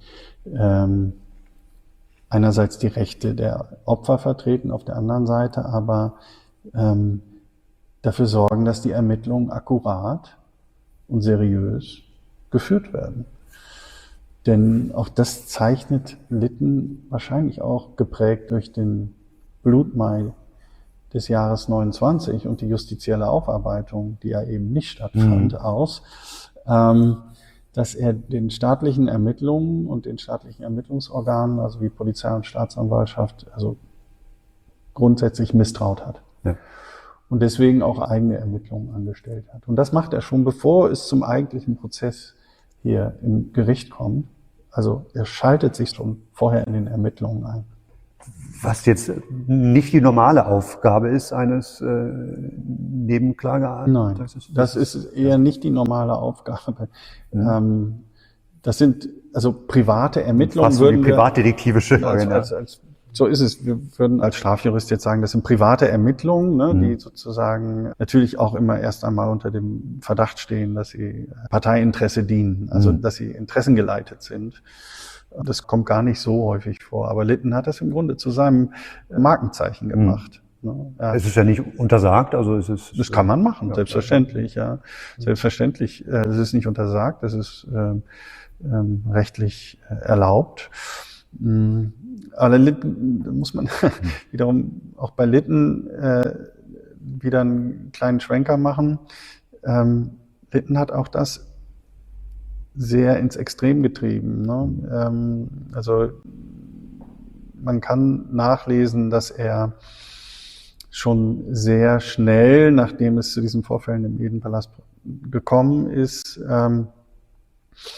einerseits die Rechte der Opfer vertreten, auf der anderen Seite aber dafür sorgen, dass die Ermittlungen akkurat und seriös geführt werden. Denn auch das zeichnet Litten wahrscheinlich auch geprägt durch den Blutmai des Jahres 29 und die justizielle Aufarbeitung, die ja eben nicht stattfand, aus, dass er den staatlichen Ermittlungen und den staatlichen Ermittlungsorganen, also wie Polizei und Staatsanwaltschaft, also grundsätzlich misstraut hat. Ja. Und deswegen auch eigene Ermittlungen angestellt hat. Und das macht er schon, bevor es zum eigentlichen Prozess hier im Gericht kommt. Also er schaltet sich schon vorher in den Ermittlungen ein. Was jetzt nicht die normale Aufgabe ist eines Nebenklageanwalts? Nein, das ist eher nicht die normale Aufgabe. Das sind also private Ermittlungen. Fast würden die privatdetektivische. So ist es. Wir würden als Strafjurist jetzt sagen, das sind private Ermittlungen, ne, die sozusagen natürlich auch immer erst einmal unter dem Verdacht stehen, dass sie Parteiinteresse dienen, also dass sie interessengeleitet sind. Das kommt gar nicht so häufig vor. Aber Litten hat das im Grunde zu seinem Markenzeichen gemacht. Es ist ja nicht untersagt, also es ist... Das kann man machen, selbstverständlich, ja. Selbstverständlich. Es ist nicht untersagt, es ist rechtlich erlaubt. Aber Litten muss man wiederum auch bei Litten wieder einen kleinen Schwenker machen. Litten hat auch das sehr ins Extrem getrieben. Ne? Also man kann nachlesen, dass er schon sehr schnell, nachdem es zu diesen Vorfällen im Edenpalast gekommen ist,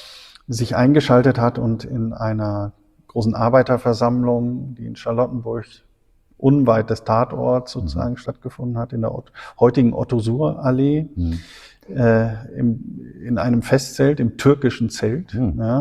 sich eingeschaltet hat und in einer großen Arbeiterversammlung, die in Charlottenburg unweit des Tatorts sozusagen stattgefunden hat, in der heutigen Otto-Suhr-Allee, in einem Festzelt, im türkischen Zelt,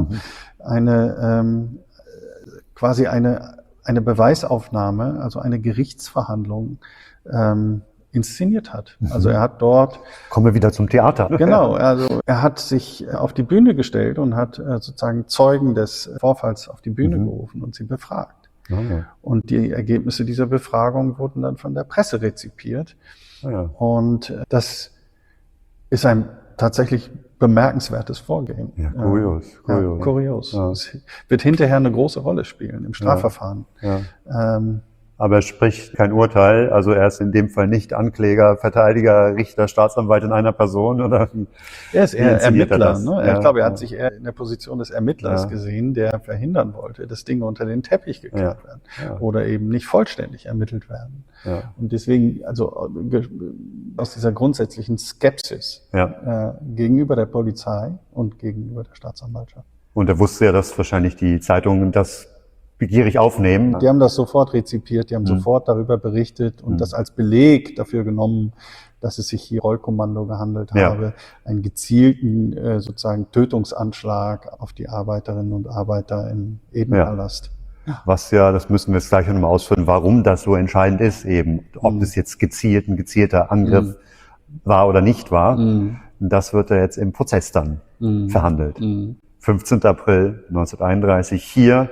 quasi eine Beweisaufnahme, also eine Gerichtsverhandlung inszeniert hat. Also er hat dort... Kommen wir wieder zum Theater. Genau, also er hat sich auf die Bühne gestellt und hat sozusagen Zeugen des Vorfalls auf die Bühne gerufen und sie befragt. Okay. Und die Ergebnisse dieser Befragung wurden dann von der Presse rezipiert. Und das ist ein tatsächlich bemerkenswertes Vorgehen. Ja, kurios. Kurios. Ja. Es wird hinterher eine große Rolle spielen im Strafverfahren. Aber es spricht kein Urteil, also er ist in dem Fall nicht Ankläger, Verteidiger, Richter, Staatsanwalt in einer Person, oder? Er ist eher Ermittler, ne? Ich glaube, er hat sich eher in der Position des Ermittlers gesehen, der verhindern wollte, dass Dinge unter den Teppich gekehrt werden oder eben nicht vollständig ermittelt werden. Und deswegen, also aus dieser grundsätzlichen Skepsis gegenüber der Polizei und gegenüber der Staatsanwaltschaft. Und er wusste ja, dass wahrscheinlich die Zeitungen das begierig aufnehmen. Die haben das sofort rezipiert, die haben sofort darüber berichtet und das als Beleg dafür genommen, dass es sich hier Rollkommando gehandelt habe, einen gezielten sozusagen Tötungsanschlag auf die Arbeiterinnen und Arbeiter im Edenpalast. Was das müssen wir jetzt gleich nochmal ausführen, warum das so entscheidend ist eben, ob das jetzt ein gezielter Angriff war oder nicht war. Das wird ja jetzt im Prozess dann verhandelt. 15. April 1931 hier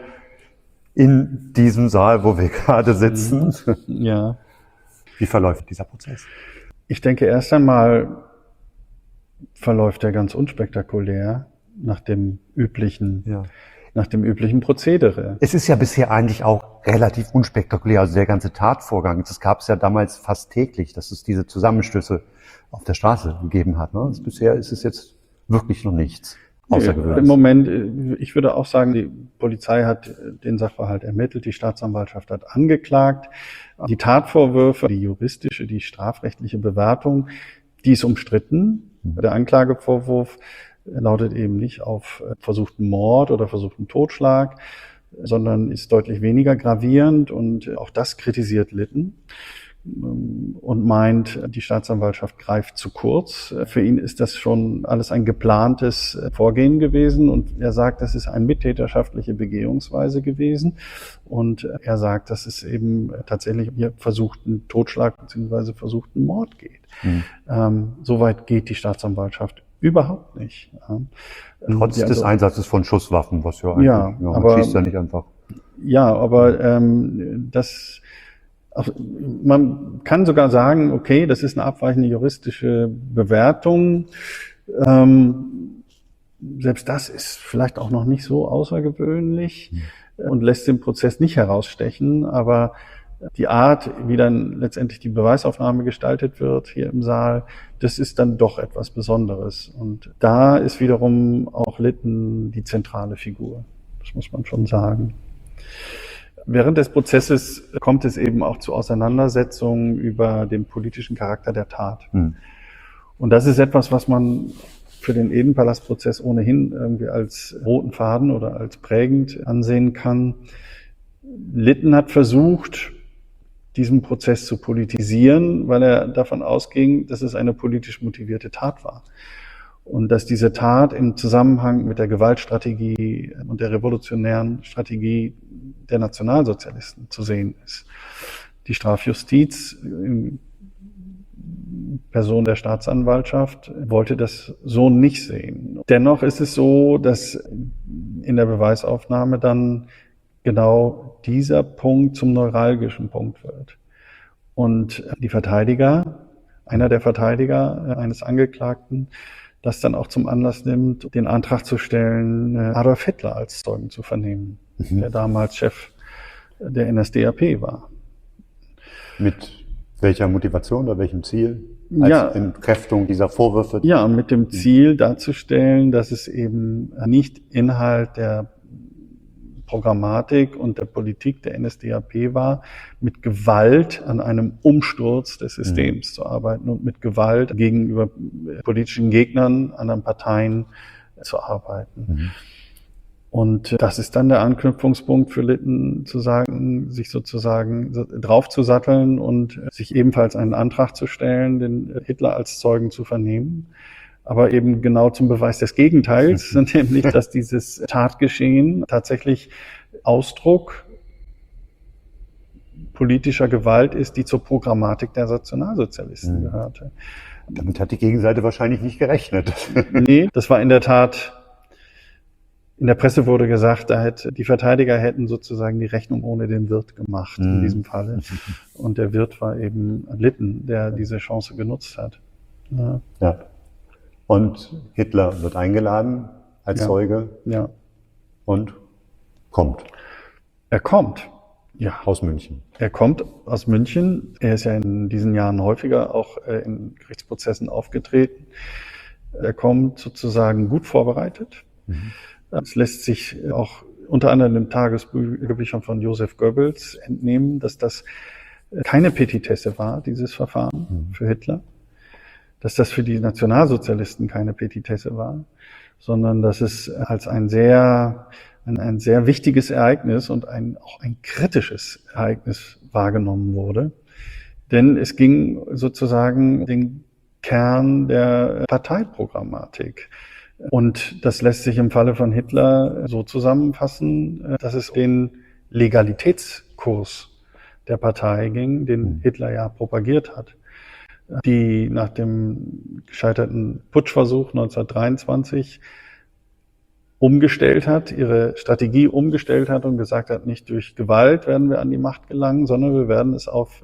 in diesem Saal, wo wir gerade sitzen. Wie verläuft dieser Prozess? Ich denke, erst einmal verläuft er ganz unspektakulär nach dem üblichen Prozedere. Es ist ja bisher eigentlich auch relativ unspektakulär, also der ganze Tatvorgang. Das gab es ja damals fast täglich, dass es diese Zusammenstöße auf der Straße gegeben hat. Ne? Bisher ist es jetzt wirklich noch nichts außergewöhnliches. Im Moment, ich würde auch sagen, die Polizei hat den Sachverhalt ermittelt, die Staatsanwaltschaft hat angeklagt. Die Tatvorwürfe, die juristische, die strafrechtliche Bewertung, die ist umstritten. Der Anklagevorwurf lautet eben nicht auf versuchten Mord oder versuchten Totschlag, sondern ist deutlich weniger gravierend und auch das kritisiert Litten und meint, die Staatsanwaltschaft greift zu kurz. Für ihn ist das schon alles ein geplantes Vorgehen gewesen und er sagt, das ist eine mittäterschaftliche Begehungsweise gewesen und er sagt, dass es eben tatsächlich hier versuchten Totschlag bzw. versuchten Mord geht. Soweit geht die Staatsanwaltschaft überhaupt nicht. Trotz des Einsatzes von Schusswaffen, was ja eigentlich, man schießt ja nicht einfach. Ja, aber man kann sogar sagen, okay, das ist eine abweichende juristische Bewertung. Selbst das ist vielleicht auch noch nicht so außergewöhnlich und lässt den Prozess nicht herausstechen, aber die Art, wie dann letztendlich die Beweisaufnahme gestaltet wird hier im Saal, das ist dann doch etwas Besonderes. Und da ist wiederum auch Litten die zentrale Figur. Das muss man schon sagen. Während des Prozesses kommt es eben auch zu Auseinandersetzungen über den politischen Charakter der Tat. Und das ist etwas, was man für den Edenpalast-Prozess ohnehin irgendwie als roten Faden oder als prägend ansehen kann. Litten hat versucht, diesen Prozess zu politisieren, weil er davon ausging, dass es eine politisch motivierte Tat war. Und dass diese Tat im Zusammenhang mit der Gewaltstrategie und der revolutionären Strategie der Nationalsozialisten zu sehen ist. Die Strafjustiz in Person der Staatsanwaltschaft wollte das so nicht sehen. Dennoch ist es so, dass in der Beweisaufnahme dann genau dieser Punkt zum neuralgischen Punkt wird. Und die Verteidiger, einer der Verteidiger eines Angeklagten, das dann auch zum Anlass nimmt, den Antrag zu stellen, Adolf Hitler als Zeugen zu vernehmen, der damals Chef der NSDAP war. Mit welcher Motivation oder welchem Ziel? Als Entkräftung dieser Vorwürfe? Ja, mit dem Ziel darzustellen, dass es eben nicht Inhalt der Programmatik und der Politik der NSDAP war, mit Gewalt an einem Umsturz des Systems zu arbeiten und mit Gewalt gegenüber politischen Gegnern, anderen Parteien zu arbeiten. Und das ist dann der Anknüpfungspunkt für Lytton, zu sagen, sich sozusagen draufzusatteln und sich ebenfalls einen Antrag zu stellen, den Hitler als Zeugen zu vernehmen. Aber eben genau zum Beweis des Gegenteils, nämlich, dass dieses Tatgeschehen tatsächlich Ausdruck politischer Gewalt ist, die zur Programmatik der Nationalsozialisten gehörte. Damit hat die Gegenseite wahrscheinlich nicht gerechnet. Nee, das war in der Tat, in der Presse wurde gesagt, die Verteidiger hätten sozusagen die Rechnung ohne den Wirt gemacht in diesem Falle. Und der Wirt war eben Lytton, der diese Chance genutzt hat. Ja. Und Hitler wird eingeladen als Zeuge. Ja. Und kommt. Er kommt. Ja. Aus München. Er kommt aus München. Er ist ja in diesen Jahren häufiger auch in Gerichtsprozessen aufgetreten. Er kommt sozusagen gut vorbereitet. Es lässt sich auch unter anderem im Tagesbüchern von Joseph Goebbels entnehmen, dass das keine Petitesse war, dieses Verfahren für Hitler. Dass das für die Nationalsozialisten keine Petitesse war, sondern dass es als ein sehr wichtiges Ereignis und auch ein kritisches Ereignis wahrgenommen wurde. Denn es ging sozusagen den Kern der Parteiprogrammatik. Und das lässt sich im Falle von Hitler so zusammenfassen, dass es den Legalitätskurs der Partei ging, den Hitler ja propagiert hat, die nach dem gescheiterten Putschversuch 1923 umgestellt hat, ihre Strategie umgestellt hat und gesagt hat, nicht durch Gewalt werden wir an die Macht gelangen, sondern wir werden es auf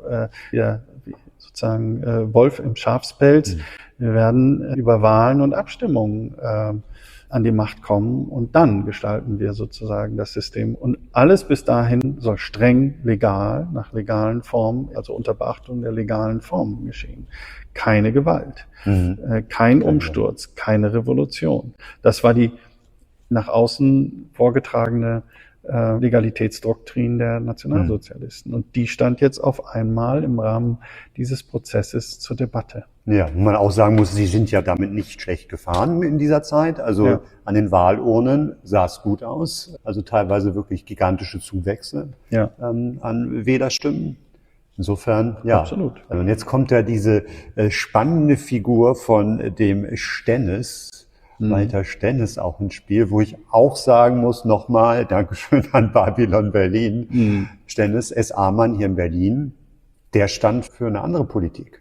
sozusagen Wolf im Schafspelz, wir werden über Wahlen und Abstimmungen an die Macht kommen und dann gestalten wir sozusagen das System. Und alles bis dahin soll streng legal, nach legalen Formen, also unter Beachtung der legalen Formen geschehen. Keine Gewalt, kein Umsturz, keine Revolution. Das war die nach außen vorgetragene Legalitätsdoktrin der Nationalsozialisten. Und die stand jetzt auf einmal im Rahmen dieses Prozesses zur Debatte. Ja, wo man auch sagen muss, sie sind ja damit nicht schlecht gefahren in dieser Zeit. Also an den Wahlurnen sah es gut aus. Also teilweise wirklich gigantische Zuwächse an Wählerstimmen. Insofern, ja. Absolut. Und jetzt kommt ja diese spannende Figur von dem Stennes, Walter Stennes auch ins Spiel, wo ich auch sagen muss, nochmal, Dankeschön an Babylon Berlin, Stennes, SA-Mann hier in Berlin, der stand für eine andere Politik.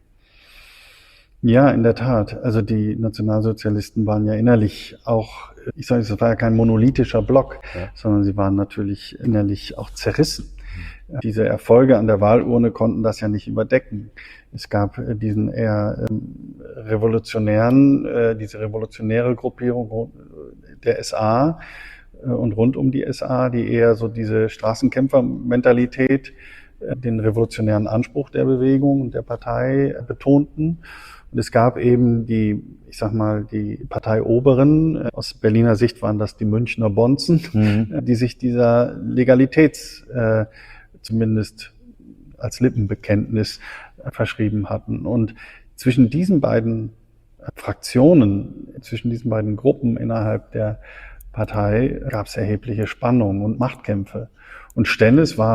Ja, in der Tat. Also die Nationalsozialisten waren ja innerlich auch, ich sage, es war ja kein monolithischer Block, sondern sie waren natürlich innerlich auch zerrissen. Diese Erfolge an der Wahlurne konnten das ja nicht überdecken. Es gab diesen eher diese revolutionäre Gruppierung der SA und rund um die SA, die eher so diese Straßenkämpfermentalität, den revolutionären Anspruch der Bewegung und der Partei betonten. Und es gab eben die Parteioberen, aus Berliner Sicht waren das die Münchner Bonzen, die sich dieser Legalitäts zumindest als Lippenbekenntnis verschrieben hatten. Und zwischen diesen beiden Fraktionen, zwischen diesen beiden Gruppen innerhalb der Partei gab es erhebliche Spannungen und Machtkämpfe. Und Stennes war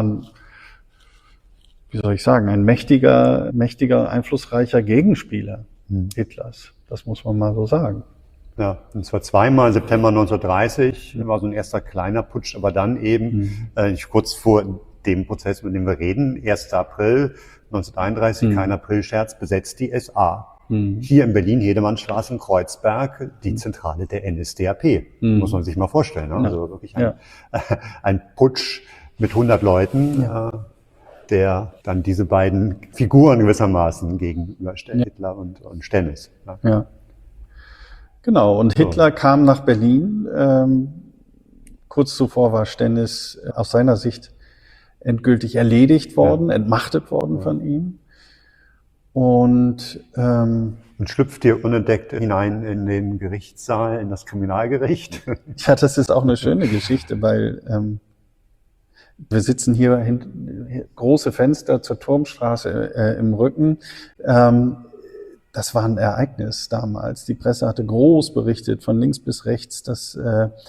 ein mächtiger, einflussreicher Gegenspieler Hitlers. Das muss man mal so sagen. Ja, und zwar zweimal, September 1930 war so ein erster kleiner Putsch, aber dann eben kurz vor dem Prozess, mit dem wir reden, 1. April 1931, kein Aprilscherz, besetzt die SA. Hier in Berlin, Hedemannstraße in Kreuzberg, die Zentrale der NSDAP. Muss man sich mal vorstellen. Ne? Also wirklich ein Putsch mit 100 Leuten, der dann diese beiden Figuren gewissermaßen gegenüberstellt, Hitler und Stennes. Ne? Ja. Genau, und Hitler kam nach Berlin. Kurz zuvor war Stennes aus seiner Sicht endgültig erledigt worden, entmachtet worden von ihm. Und schlüpft hier unentdeckt hinein in den Gerichtssaal, in das Kriminalgericht. Ja, das ist auch eine schöne Geschichte, weil wir sitzen hier große Fenster zur Turmstraße im Rücken. Das war ein Ereignis damals. Die Presse hatte groß berichtet, von links bis rechts, dass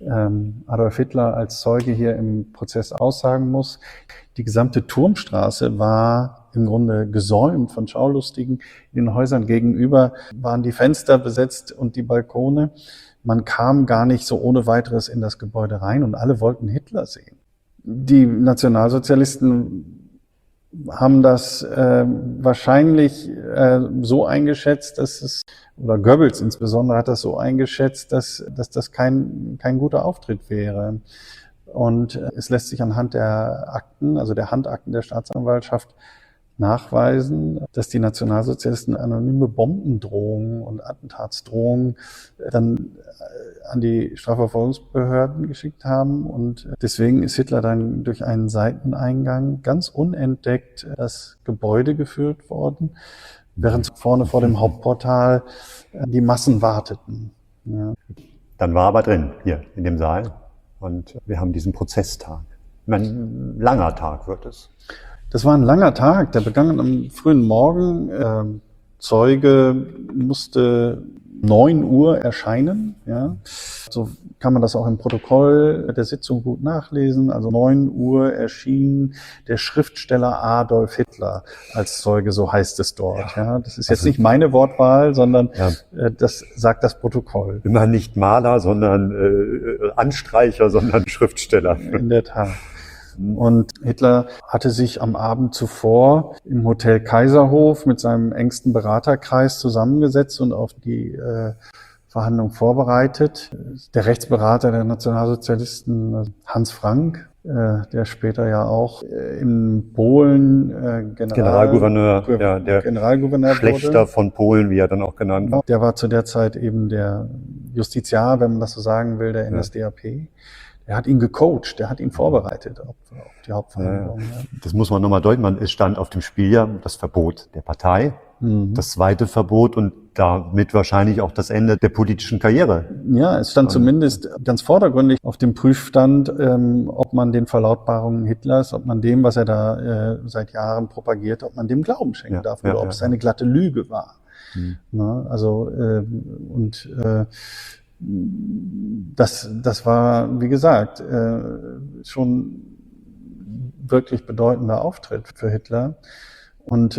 Adolf Hitler als Zeuge hier im Prozess aussagen muss. Die gesamte Turmstraße war im Grunde gesäumt von Schaulustigen. In den Häusern gegenüber waren die Fenster besetzt und die Balkone. Man kam gar nicht so ohne weiteres in das Gebäude rein und alle wollten Hitler sehen. Die Nationalsozialisten haben das wahrscheinlich so eingeschätzt, oder Goebbels insbesondere hat das so eingeschätzt, dass das kein guter Auftritt wäre. Und es lässt sich anhand der Akten, also der Handakten der Staatsanwaltschaft, nachweisen, dass die Nationalsozialisten anonyme Bombendrohungen und Attentatsdrohungen dann an die Strafverfolgungsbehörden geschickt haben. Und deswegen ist Hitler dann durch einen Seiteneingang ganz unentdeckt das Gebäude geführt worden, während vorne vor dem Hauptportal die Massen warteten. Ja. Dann war er aber drin, hier in dem Saal. Und wir haben diesen Prozesstag. Ein langer Tag wird es. Das war ein langer Tag, der begann am frühen Morgen. Zeuge musste 9 Uhr erscheinen. Ja. So kann man das auch im Protokoll der Sitzung gut nachlesen. Also 9 Uhr erschien der Schriftsteller Adolf Hitler als Zeuge, so heißt es dort. Ja. Das ist jetzt nicht meine Wortwahl, sondern das sagt das Protokoll. Immer nicht Maler, sondern Anstreicher, sondern Schriftsteller. In der Tat. Und Hitler hatte sich am Abend zuvor im Hotel Kaiserhof mit seinem engsten Beraterkreis zusammengesetzt und auf die Verhandlung vorbereitet. Der Rechtsberater der Nationalsozialisten, Hans Frank, der später ja auch in Polen Generalgouverneur, der Generalgouverneur Schlächter wurde. Von Polen, wie er dann auch genannt wird. Der war zu der Zeit eben der Justiziar, wenn man das so sagen will, der NSDAP. Er hat ihn gecoacht, der hat ihn vorbereitet auf die Hauptverhandlung. Ja. Das muss man nochmal deutlich machen. Es stand auf dem Spiel ja das Verbot der Partei, das zweite Verbot und damit wahrscheinlich auch das Ende der politischen Karriere. Ja, es stand zumindest ganz vordergründig auf dem Prüfstand, ob man den Verlautbarungen Hitlers, ob man dem, was er da seit Jahren propagiert, ob man dem Glauben schenken darf oder ob es eine glatte Lüge war. Na, also das war, wie gesagt, schon wirklich bedeutender Auftritt für Hitler. Und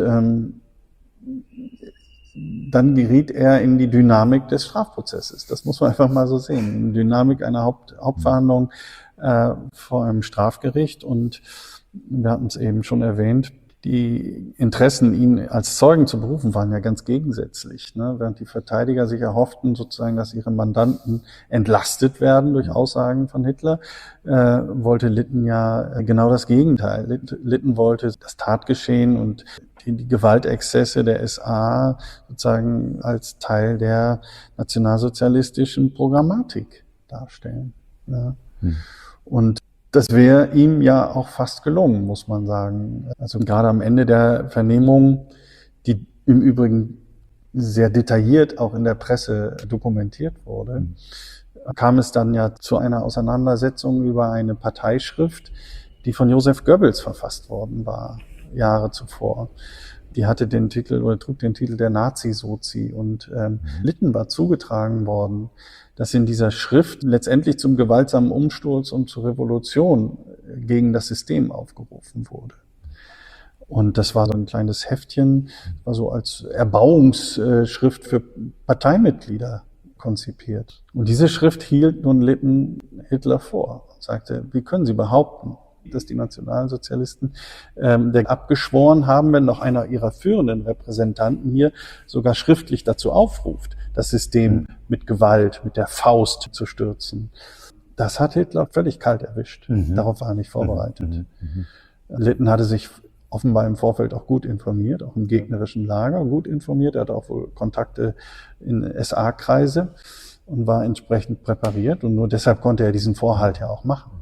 dann geriet er in die Dynamik des Strafprozesses. Das muss man einfach mal so sehen. In die Dynamik einer Hauptverhandlung vor einem Strafgericht. Und wir hatten es eben schon erwähnt, die Interessen, ihn als Zeugen zu berufen, waren ja ganz gegensätzlich. Ne? Während die Verteidiger sich erhofften, sozusagen, dass ihre Mandanten entlastet werden durch Aussagen von Hitler, wollte Litten ja genau das Gegenteil. Litten wollte das Tatgeschehen und die Gewaltexzesse der SA sozusagen als Teil der nationalsozialistischen Programmatik darstellen. Ja? Und das wäre ihm ja auch fast gelungen, muss man sagen. Also gerade am Ende der Vernehmung, die im Übrigen sehr detailliert auch in der Presse dokumentiert wurde, kam es dann ja zu einer Auseinandersetzung über eine Parteischrift, die von Joseph Goebbels verfasst worden war, Jahre zuvor. Die hatte den Titel oder trug den Titel der Nazi-Sozi und Litten war zugetragen worden, dass in dieser Schrift letztendlich zum gewaltsamen Umsturz und zur Revolution gegen das System aufgerufen wurde. Und das war so ein kleines Heftchen, war so als Erbauungsschrift für Parteimitglieder konzipiert. Und diese Schrift hielt nun Litten Hitler vor und sagte, wie können Sie behaupten, dass die Nationalsozialisten abgeschworen haben, wenn noch einer ihrer führenden Repräsentanten hier sogar schriftlich dazu aufruft, das System mit Gewalt, mit der Faust zu stürzen. Das hat Hitler völlig kalt erwischt. Darauf war er nicht vorbereitet. Litten hatte sich offenbar im Vorfeld auch gut informiert, auch im gegnerischen Lager gut informiert. Er hatte auch wohl Kontakte in SA-Kreise und war entsprechend präpariert. Und nur deshalb konnte er diesen Vorhalt ja auch machen.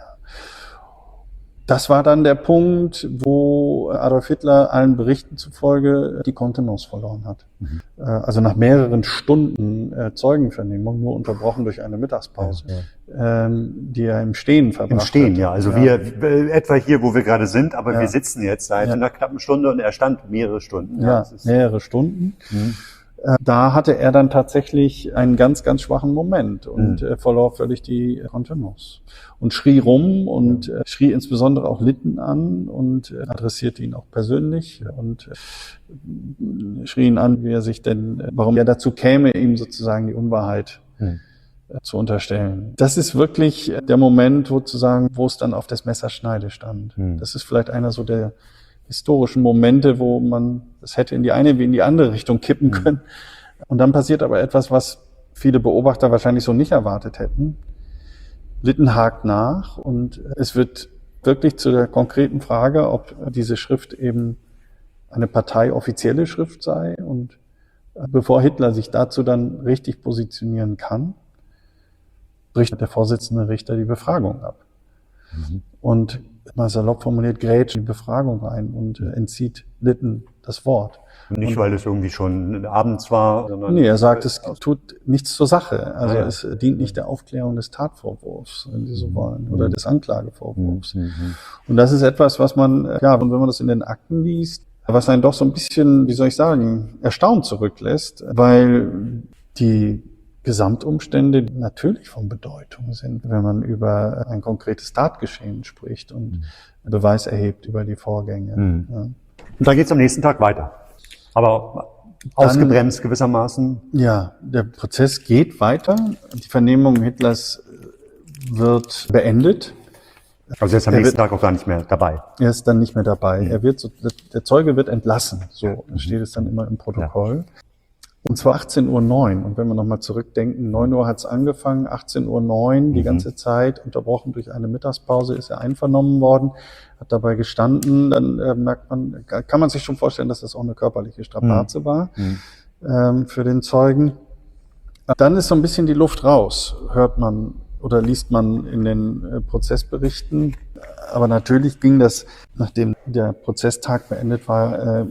Das war dann der Punkt, wo Adolf Hitler allen Berichten zufolge die Kontenance verloren hat. Also nach mehreren Stunden Zeugenvernehmung, nur unterbrochen durch eine Mittagspause, die er im Stehen verbracht hat. Im Stehen, ja. Also wir etwa hier, wo wir gerade sind, aber wir sitzen jetzt seit einer knappen Stunde und er stand mehrere Stunden. Ja, mehrere Stunden. Da hatte er dann tatsächlich einen ganz, ganz schwachen Moment und verlor völlig die Kontenance und schrie rum und schrie insbesondere auch Lytton an und adressierte ihn auch persönlich und schrie ihn an, warum er dazu käme, ihm sozusagen die Unwahrheit zu unterstellen. Das ist wirklich der Moment, wo es dann auf das Messerschneide stand. Das ist vielleicht einer so der historischen Momente, wo man das hätte in die eine wie in die andere Richtung kippen können. Und dann passiert aber etwas, was viele Beobachter wahrscheinlich so nicht erwartet hätten. Lytton hakt nach und es wird wirklich zu der konkreten Frage, ob diese Schrift eben eine parteioffizielle Schrift sei. Und bevor Hitler sich dazu dann richtig positionieren kann, bricht der Vorsitzende Richter die Befragung ab. Und mal salopp formuliert, grätscht die Befragung ein und entzieht Lytton das Wort. Nicht, weil es irgendwie schon abends war, sondern... Nee, er sagt, es tut nichts zur Sache. Also es dient nicht der Aufklärung des Tatvorwurfs, wenn Sie so wollen, oder des Anklagevorwurfs. Und das ist etwas, was man, und wenn man das in den Akten liest, was einen doch so ein bisschen, wie soll ich sagen, erstaunt zurücklässt, weil die Gesamtumstände natürlich von Bedeutung sind, wenn man über ein konkretes Tatgeschehen spricht und Beweis erhebt über die Vorgänge. Ja. Und dann geht's am nächsten Tag weiter. Aber ausgebremst gewissermaßen. Ja, der Prozess geht weiter. Die Vernehmung Hitlers wird beendet. Also er ist am nächsten Tag auch gar nicht mehr dabei. Er ist dann nicht mehr dabei. Der Zeuge wird entlassen. So steht es dann immer im Protokoll. Ja. Und zwar 18:09 Uhr. Und wenn wir nochmal zurückdenken, 9 Uhr hat es angefangen, 18:09 Uhr die ganze Zeit, unterbrochen durch eine Mittagspause, ist er einvernommen worden, hat dabei gestanden. Dann kann man sich schon vorstellen, dass das auch eine körperliche Strapaze war für den Zeugen. Dann ist so ein bisschen die Luft raus, hört man oder liest man in den Prozessberichten. Aber natürlich ging das, nachdem der Prozesstag beendet war,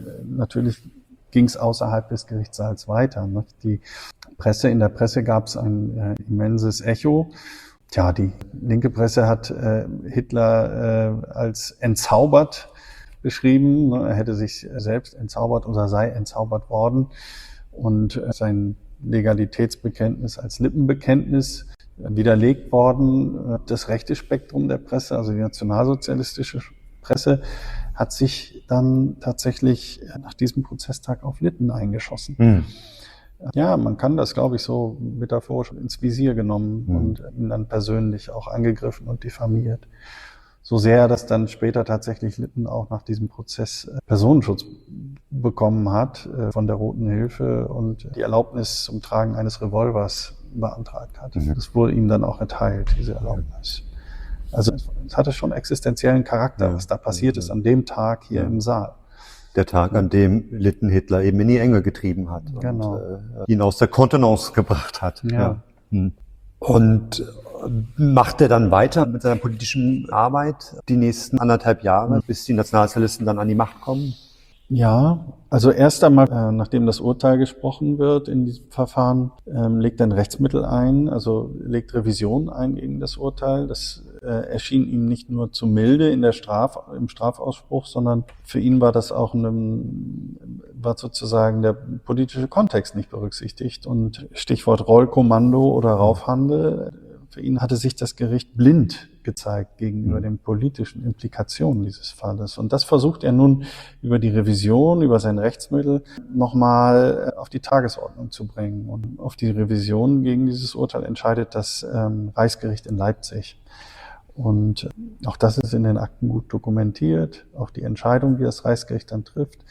ging es außerhalb des Gerichtssaals weiter. In der Presse gab es ein immenses Echo. Tja, die linke Presse hat Hitler als entzaubert beschrieben. Er hätte sich selbst entzaubert oder sei entzaubert worden. Und sein Legalitätsbekenntnis als Lippenbekenntnis widerlegt worden. Das rechte Spektrum der Presse, also die nationalsozialistische Presse, hat sich dann tatsächlich nach diesem Prozesstag auf Lytton eingeschossen. Ja, man kann das, glaube ich, so metaphorisch ins Visier genommen und ihn dann persönlich auch angegriffen und diffamiert. So sehr, dass dann später tatsächlich Lytton auch nach diesem Prozess Personenschutz bekommen hat von der Roten Hilfe und die Erlaubnis zum Tragen eines Revolvers beantragt hat. Das wurde ihm dann auch erteilt, diese Erlaubnis. Also es hatte schon existenziellen Charakter, was da passiert ist an dem Tag hier im Saal. Der Tag, an dem Lytton Hitler eben in die Enge getrieben hat und ihn aus der Kontenance gebracht hat. Ja. Und macht er dann weiter mit seiner politischen Arbeit die nächsten 1,5 Jahre, bis die Nationalsozialisten dann an die Macht kommen? Ja, also erst einmal, nachdem das Urteil gesprochen wird in diesem Verfahren, legt er ein Rechtsmittel ein, also legt Revision ein gegen das Urteil. Das erschien ihm nicht nur zu milde im Strafausspruch, sondern für ihn war das auch war sozusagen der politische Kontext nicht berücksichtigt. Und Stichwort Rollkommando oder Raufhandel, für ihn hatte sich das Gericht blind gezeigt gegenüber den politischen Implikationen dieses Falles. Und das versucht er nun über die Revision, über sein Rechtsmittel nochmal auf die Tagesordnung zu bringen. Und auf die Revision gegen dieses Urteil entscheidet das Reichsgericht in Leipzig. Und auch das ist in den Akten gut dokumentiert. Auch die Entscheidung, die das Reichsgericht dann trifft.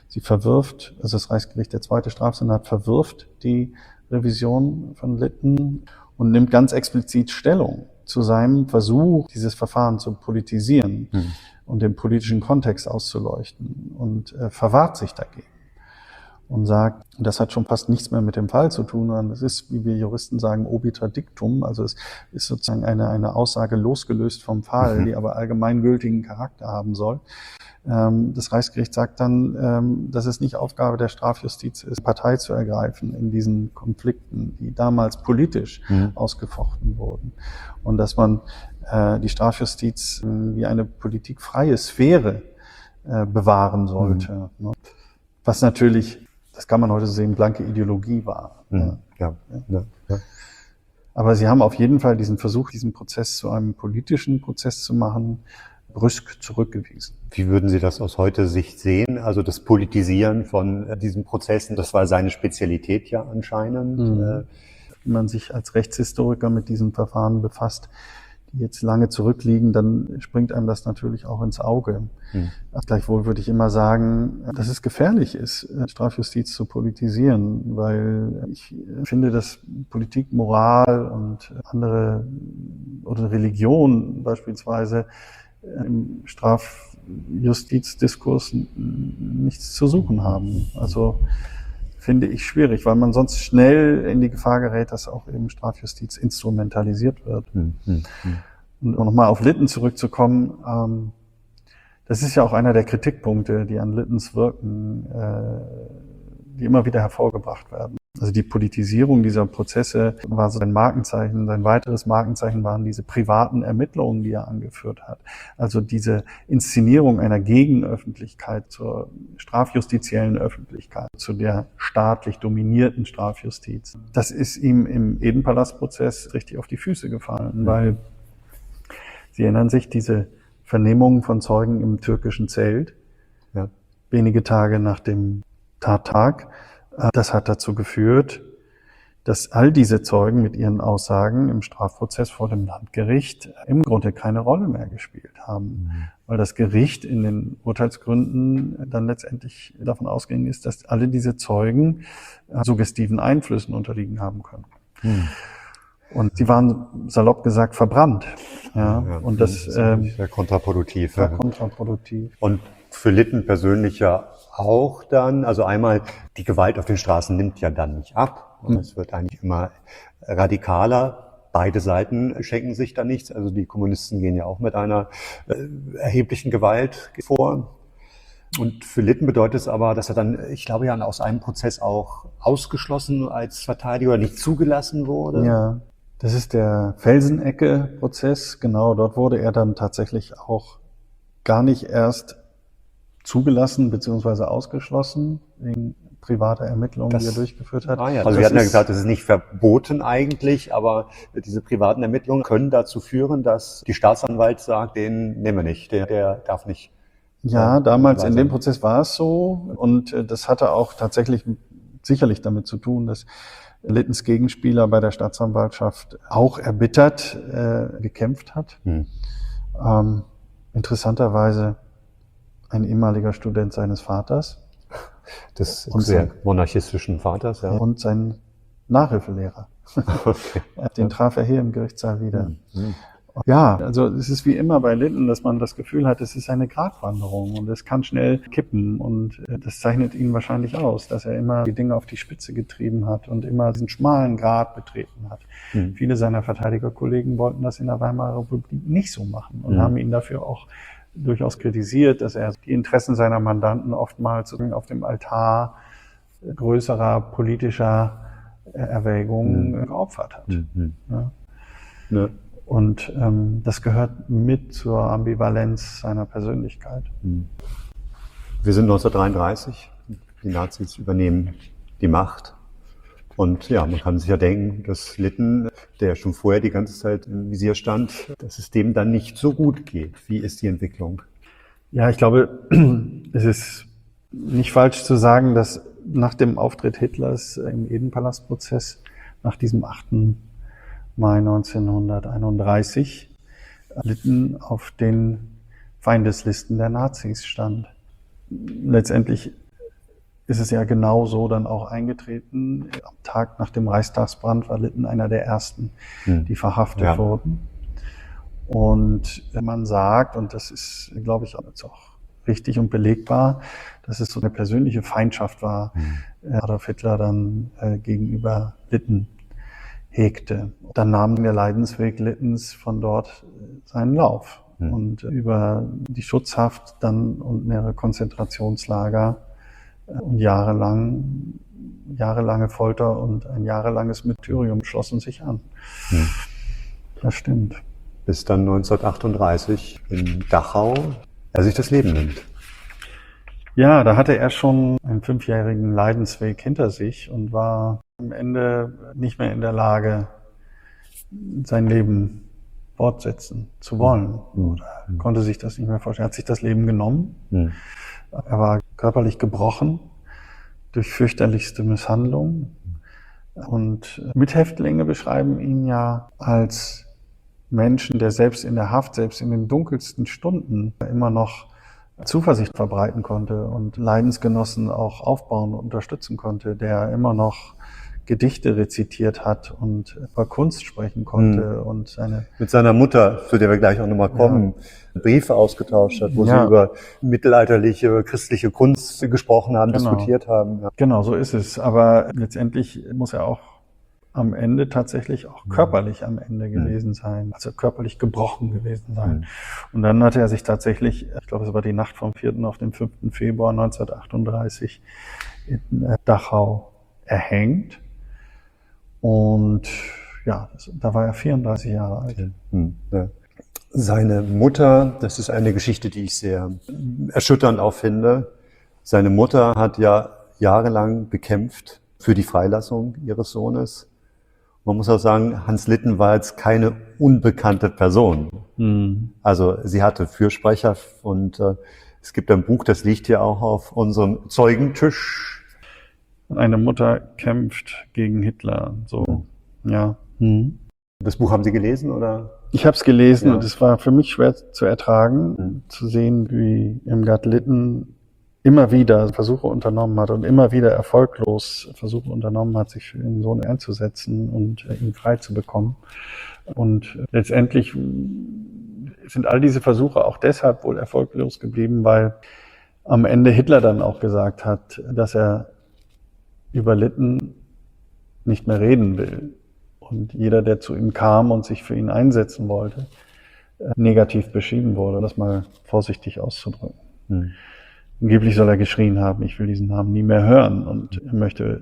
Das Reichsgericht, der zweite Strafsenat, verwirft die Revision von Lytton und nimmt ganz explizit Stellung zu seinem Versuch, dieses Verfahren zu politisieren und den politischen Kontext auszuleuchten und verwahrt sich dagegen und sagt, das hat schon fast nichts mehr mit dem Fall zu tun, sondern das ist, wie wir Juristen sagen, obiter dictum, also es ist sozusagen eine Aussage losgelöst vom Fall, die aber allgemeingültigen Charakter haben soll. Das Reichsgericht sagt dann, dass es nicht Aufgabe der Strafjustiz ist, Partei zu ergreifen in diesen Konflikten, die damals politisch ausgefochten wurden. Und dass man die Strafjustiz wie eine politikfreie Sphäre bewahren sollte. Was natürlich das kann man heute sehen, blanke Ideologie war. Ja. Aber sie haben auf jeden Fall diesen Versuch, diesen Prozess zu einem politischen Prozess zu machen, brüsk zurückgewiesen. Wie würden Sie das aus heutiger Sicht sehen? Also das Politisieren von diesen Prozessen, das war seine Spezialität ja anscheinend. Wenn man sich als Rechtshistoriker mit diesen Verfahren befasst, die jetzt lange zurückliegen, dann springt einem das natürlich auch ins Auge. Gleichwohl würde ich immer sagen, dass es gefährlich ist, Strafjustiz zu politisieren, weil ich finde, dass Politik, Moral und andere oder Religion beispielsweise im Strafjustizdiskurs nichts zu suchen haben. Also finde ich schwierig, weil man sonst schnell in die Gefahr gerät, dass auch eben Strafjustiz instrumentalisiert wird. Und nochmal auf Lytton zurückzukommen, das ist ja auch einer der Kritikpunkte, die an Lyttons Wirken, die immer wieder hervorgebracht werden. Also die Politisierung dieser Prozesse war so ein Markenzeichen. Ein weiteres Markenzeichen waren diese privaten Ermittlungen, die er angeführt hat. Also diese Inszenierung einer Gegenöffentlichkeit zur strafjustiziellen Öffentlichkeit, zu der staatlich dominierten Strafjustiz. Das ist ihm im Eden-Palast-Prozess richtig auf die Füße gefallen, weil Sie erinnern sich, diese Vernehmungen von Zeugen im türkischen Zelt, wenige Tage nach dem Tattag, das hat dazu geführt, dass all diese Zeugen mit ihren Aussagen im Strafprozess vor dem Landgericht im Grunde keine Rolle mehr gespielt haben, weil das Gericht in den Urteilsgründen dann letztendlich davon ausgegangen ist, dass alle diese Zeugen suggestiven Einflüssen unterliegen haben können. Und sie waren, salopp gesagt, verbrannt. Und das ist sehr kontraproduktiv. kontraproduktiv. Und für Lytton persönlich ja auch dann, also einmal, die Gewalt auf den Straßen nimmt ja dann nicht ab. Und es wird eigentlich immer radikaler. Beide Seiten schenken sich da nichts. Also die Kommunisten gehen ja auch mit einer erheblichen Gewalt vor. Und für Lytton bedeutet es aber, dass er dann, ich glaube ja, aus einem Prozess auch ausgeschlossen als Verteidiger, nicht zugelassen wurde. Ja, das ist der Felsenecke-Prozess. Genau, dort wurde er dann tatsächlich auch gar nicht erst zugelassen bzw. ausgeschlossen wegen privater Ermittlungen, die er durchgeführt hat. Also wir hatten ja gesagt, das ist nicht verboten eigentlich, aber diese privaten Ermittlungen können dazu führen, dass die Staatsanwalt sagt, den nehmen wir nicht, der darf nicht. Ja, damals in dem Prozess war es so und das hatte auch tatsächlich sicherlich damit zu tun, dass Lyttons Gegenspieler bei der Staatsanwaltschaft auch erbittert gekämpft hat. Interessanterweise ein ehemaliger Student seines Vaters. Des sehr monarchistischen Vaters, ja. Und sein Nachhilfelehrer. Okay. Den traf er hier im Gerichtssaal wieder. Ja, also es ist wie immer bei Lytton, dass man das Gefühl hat, es ist eine Gratwanderung und es kann schnell kippen und das zeichnet ihn wahrscheinlich aus, dass er immer die Dinge auf die Spitze getrieben hat und immer diesen schmalen Grat betreten hat. Viele seiner Verteidigerkollegen wollten das in der Weimarer Republik nicht so machen und haben ihn dafür auch durchaus kritisiert, dass er die Interessen seiner Mandanten oftmals auf dem Altar größerer politischer Erwägungen geopfert hat. Und das gehört mit zur Ambivalenz seiner Persönlichkeit. Wir sind 1933, die Nazis übernehmen die Macht. Und ja, man kann sich ja denken, dass Lytton, der schon vorher die ganze Zeit im Visier stand, dass es dem dann nicht so gut geht. Wie ist die Entwicklung? Ja, ich glaube, es ist nicht falsch zu sagen, dass nach dem Auftritt Hitlers im Eden-Palast-Prozess, nach diesem 8. Mai 1931, Lytton auf den Feindeslisten der Nazis stand. Letztendlich ist es ja genau so dann auch eingetreten. Am Tag nach dem Reichstagsbrand war Lytton einer der ersten, die verhaftet wurden. Und man sagt, und das ist, glaube ich, auch richtig und belegbar, dass es so eine persönliche Feindschaft war, Adolf Hitler dann gegenüber Lytton hegte. Dann nahm der Leidensweg Lyttons von dort seinen Lauf. Und über die Schutzhaft dann und mehrere Konzentrationslager und jahrelange Folter und ein jahrelanges Martyrium schlossen sich an. Das stimmt. Bis dann 1938 in Dachau er sich das Leben nimmt. Ja, da hatte er schon einen 5-jährigen Leidensweg hinter sich und war am Ende nicht mehr in der Lage, sein Leben fortsetzen zu wollen. Oder konnte sich das nicht mehr vorstellen. Er hat sich das Leben genommen. Er war körperlich gebrochen durch fürchterlichste Misshandlungen. Und Mithäftlinge beschreiben ihn ja als Menschen, der selbst in der Haft, selbst in den dunkelsten Stunden immer noch Zuversicht verbreiten konnte und Leidensgenossen auch aufbauen und unterstützen konnte, der immer noch Gedichte rezitiert hat und über Kunst sprechen konnte und seine... Mit seiner Mutter, zu der wir gleich auch nochmal kommen, Briefe ausgetauscht hat, wo sie über mittelalterliche, christliche Kunst gesprochen haben, diskutiert haben. Ja. Genau, so ist es. Aber letztendlich muss er auch am Ende tatsächlich auch körperlich am Ende gewesen sein, also körperlich gebrochen gewesen sein. Und dann hatte er sich tatsächlich, ich glaube, es war die Nacht vom 4. auf den 5. Februar 1938 in Dachau erhängt. Und ja, da war er 34 Jahre alt. Ja. Seine Mutter, das ist eine Geschichte, die ich sehr erschütternd auch finde. Seine Mutter hat ja jahrelang gekämpft für die Freilassung ihres Sohnes. Man muss auch sagen, Hans Litten war jetzt keine unbekannte Person. Also sie hatte Fürsprecher und es gibt ein Buch, das liegt hier auch auf unserem Zeugentisch. Eine Mutter kämpft gegen Hitler. So, ja. Das Buch haben Sie gelesen, oder? Ich habe es gelesen und es war für mich schwer zu ertragen, zu sehen, wie Irmgard Litten immer wieder Versuche unternommen hat und immer wieder erfolglos Versuche unternommen hat, sich für ihren Sohn einzusetzen und ihn frei zu bekommen. Und letztendlich sind all diese Versuche auch deshalb wohl erfolglos geblieben, weil am Ende Hitler dann auch gesagt hat, dass er über Litten nicht mehr reden will. Und jeder, der zu ihm kam und sich für ihn einsetzen wollte, negativ beschieden wurde, das mal vorsichtig auszudrücken. Angeblich soll er geschrien haben, ich will diesen Namen nie mehr hören und er möchte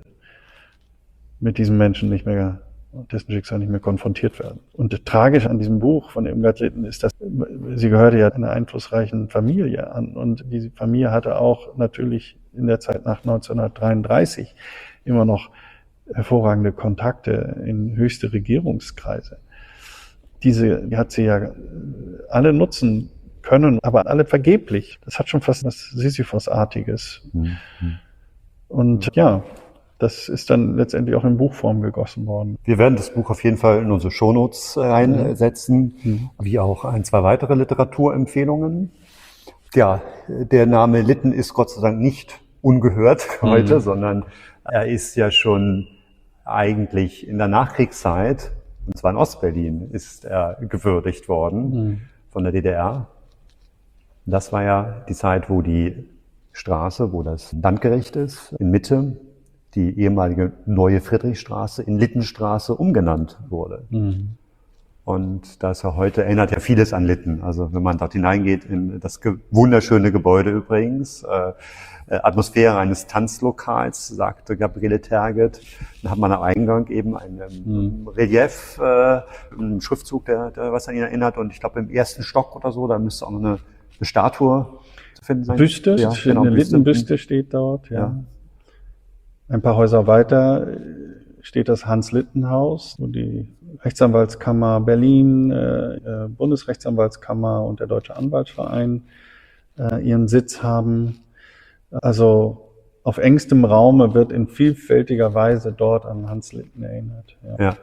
mit diesem Menschen nicht mehr, dessen Schicksal nicht mehr konfrontiert werden. Und tragisch an diesem Buch von Irmgard Litten ist, dass sie gehörte ja einer einflussreichen Familie an und diese Familie hatte auch natürlich in der Zeit nach 1933 immer noch hervorragende Kontakte in höchste Regierungskreise. Die hat sie ja alle nutzen können, aber alle vergeblich. Das hat schon fast was Sisyphos-artiges. Und ja, das ist dann letztendlich auch in Buchform gegossen worden. Wir werden das Buch auf jeden Fall in unsere Shownotes reinsetzen, wie auch 1, 2 weitere Literaturempfehlungen. Ja, der Name Litten ist Gott sei Dank nicht ungehört heute, sondern er ist ja schon eigentlich in der Nachkriegszeit, und zwar in Ostberlin, ist er gewürdigt worden von der DDR. Das war ja die Zeit, wo die Straße, wo das Landgericht ist, in Mitte, die ehemalige Neue Friedrichstraße in Littenstraße umgenannt wurde. Und da ist ja heute, erinnert ja vieles an Litten. Also wenn man dort hineingeht, in das wunderschöne Gebäude übrigens, Atmosphäre eines Tanzlokals, sagte Gabriele Terget. Dann hat man am Eingang eben ein Relief, einen Schriftzug, der was an ihn erinnert. Und ich glaube im 1. Stock oder so, da müsste auch noch eine Statue zu finden sein. Büste, ja, genau, eine Littenbüste steht dort, ja. Ein paar Häuser weiter steht das Hans-Litten-Haus, wo die Rechtsanwaltskammer Berlin, Bundesrechtsanwaltskammer und der Deutsche Anwaltsverein ihren Sitz haben. Also auf engstem Raume wird in vielfältiger Weise dort an Hans Litten erinnert. Ja.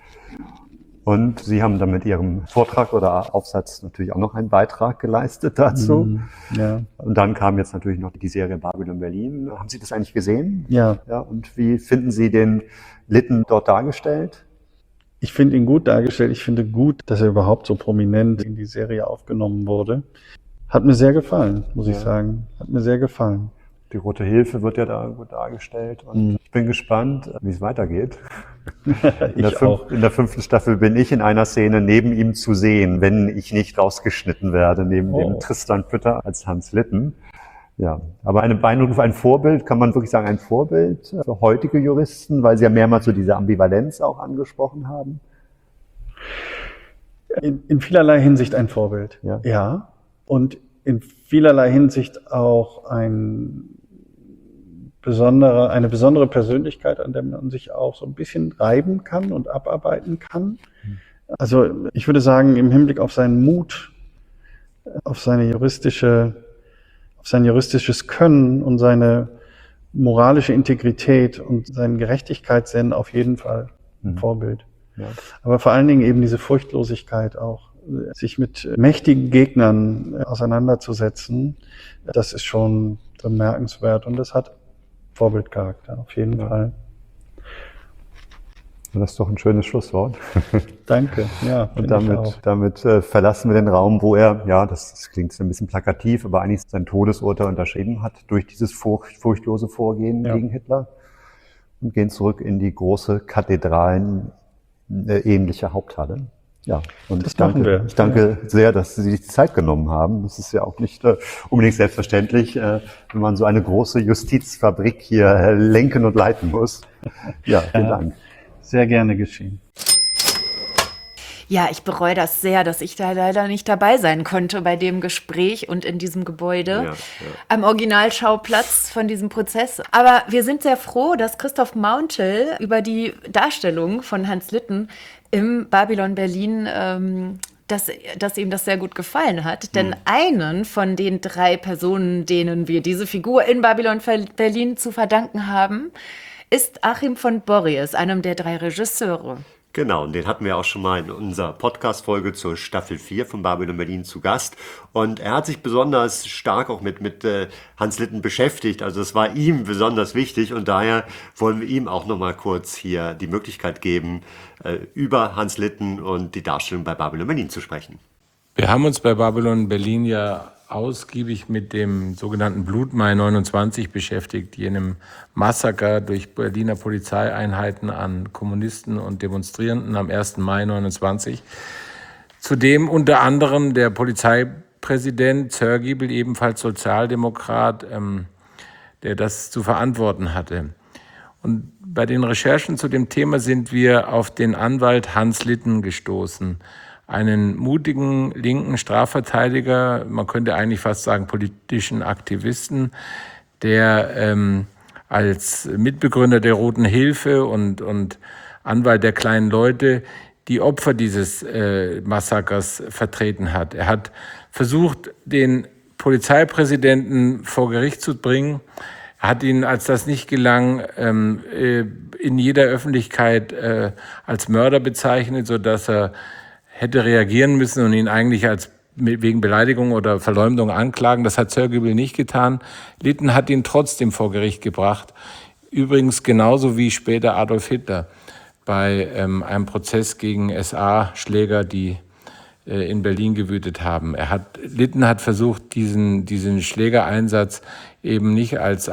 Und Sie haben dann mit Ihrem Vortrag oder Aufsatz natürlich auch noch einen Beitrag geleistet dazu. Ja. Und dann kam jetzt natürlich noch die Serie Babylon Berlin. Haben Sie das eigentlich gesehen? Ja. Und wie finden Sie den Litten dort dargestellt? Ich finde ihn gut dargestellt. Ich finde gut, dass er überhaupt so prominent in die Serie aufgenommen wurde. Hat mir sehr gefallen, muss ich sagen. Hat mir sehr gefallen. Die Rote Hilfe wird ja da gut dargestellt und ich bin gespannt, wie es weitergeht. In der 5. Staffel bin ich in einer Szene neben ihm zu sehen, wenn ich nicht rausgeschnitten werde, neben dem Tristan Pütter als Hans Litten. Ja, aber ein Vorbild, kann man wirklich sagen, ein Vorbild für heutige Juristen, weil Sie ja mehrmals so diese Ambivalenz auch angesprochen haben? In vielerlei Hinsicht ein Vorbild, ja. Und in vielerlei Hinsicht auch eine besondere Persönlichkeit, an der man sich auch so ein bisschen reiben kann und abarbeiten kann. Also ich würde sagen, im Hinblick auf seinen Mut, auf sein juristisches Können und seine moralische Integrität und seinen Gerechtigkeitssinn auf jeden Fall ein Vorbild. Ja. Aber vor allen Dingen eben diese Furchtlosigkeit auch, sich mit mächtigen Gegnern auseinanderzusetzen, das ist schon bemerkenswert und das hat Vorbildcharakter, auf jeden Fall. Das ist doch ein schönes Schlusswort. Danke, ja. Und damit verlassen wir den Raum, wo er, ja, das klingt ein bisschen plakativ, aber eigentlich sein Todesurteil unterschrieben hat durch dieses furchtlose Vorgehen gegen Hitler und gehen zurück in die große kathedralenähnliche Haupthalle. Ja, und ich danke sehr, dass Sie sich die Zeit genommen haben. Das ist ja auch nicht unbedingt selbstverständlich, wenn man so eine große Justizfabrik hier lenken und leiten muss. Ja, vielen Dank. Sehr gerne geschehen. Ja, ich bereue das sehr, dass ich da leider nicht dabei sein konnte bei dem Gespräch und in diesem Gebäude am Originalschauplatz von diesem Prozess. Aber wir sind sehr froh, dass Christoph Mauntel über die Darstellung von Hans Litten im Babylon Berlin, dass ihm das sehr gut gefallen hat. Denn einen von den 3 Personen, denen wir diese Figur in Babylon Berlin zu verdanken haben, ist Achim von Borries, einem der 3 Regisseure. Genau, und den hatten wir auch schon mal in unserer Podcast-Folge zur Staffel 4 von Babylon Berlin zu Gast. Und er hat sich besonders stark auch mit Hans Litten beschäftigt. Also es war ihm besonders wichtig und daher wollen wir ihm auch noch mal kurz hier die Möglichkeit geben, über Hans Litten und die Darstellung bei Babylon Berlin zu sprechen. Wir haben uns bei Babylon Berlin ja ausgiebig mit dem sogenannten Blutmai 29 beschäftigt, jenem Massaker durch Berliner Polizeieinheiten an Kommunisten und Demonstrierenden am 1. Mai 29, zu dem unter anderem der Polizeipräsident Zörgiebel, ebenfalls Sozialdemokrat, der das zu verantworten hatte. Und bei den Recherchen zu dem Thema sind wir auf den Anwalt Hans Litten gestoßen, einen mutigen linken Strafverteidiger, man könnte eigentlich fast sagen politischen Aktivisten, der als Mitbegründer der Roten Hilfe und Anwalt der kleinen Leute die Opfer dieses Massakers vertreten hat. Er hat versucht, den Polizeipräsidenten vor Gericht zu bringen, hat ihn, als das nicht gelang, in jeder Öffentlichkeit als Mörder bezeichnet, sodass er hätte reagieren müssen und ihn eigentlich als wegen Beleidigung oder Verleumdung anklagen. Das hat Zörgiebel nicht getan. Litten hat ihn trotzdem vor Gericht gebracht. Übrigens genauso wie später Adolf Hitler bei einem Prozess gegen SA-Schläger, die in Berlin gewütet haben. Litten hat versucht, diesen Schlägereinsatz eben nicht als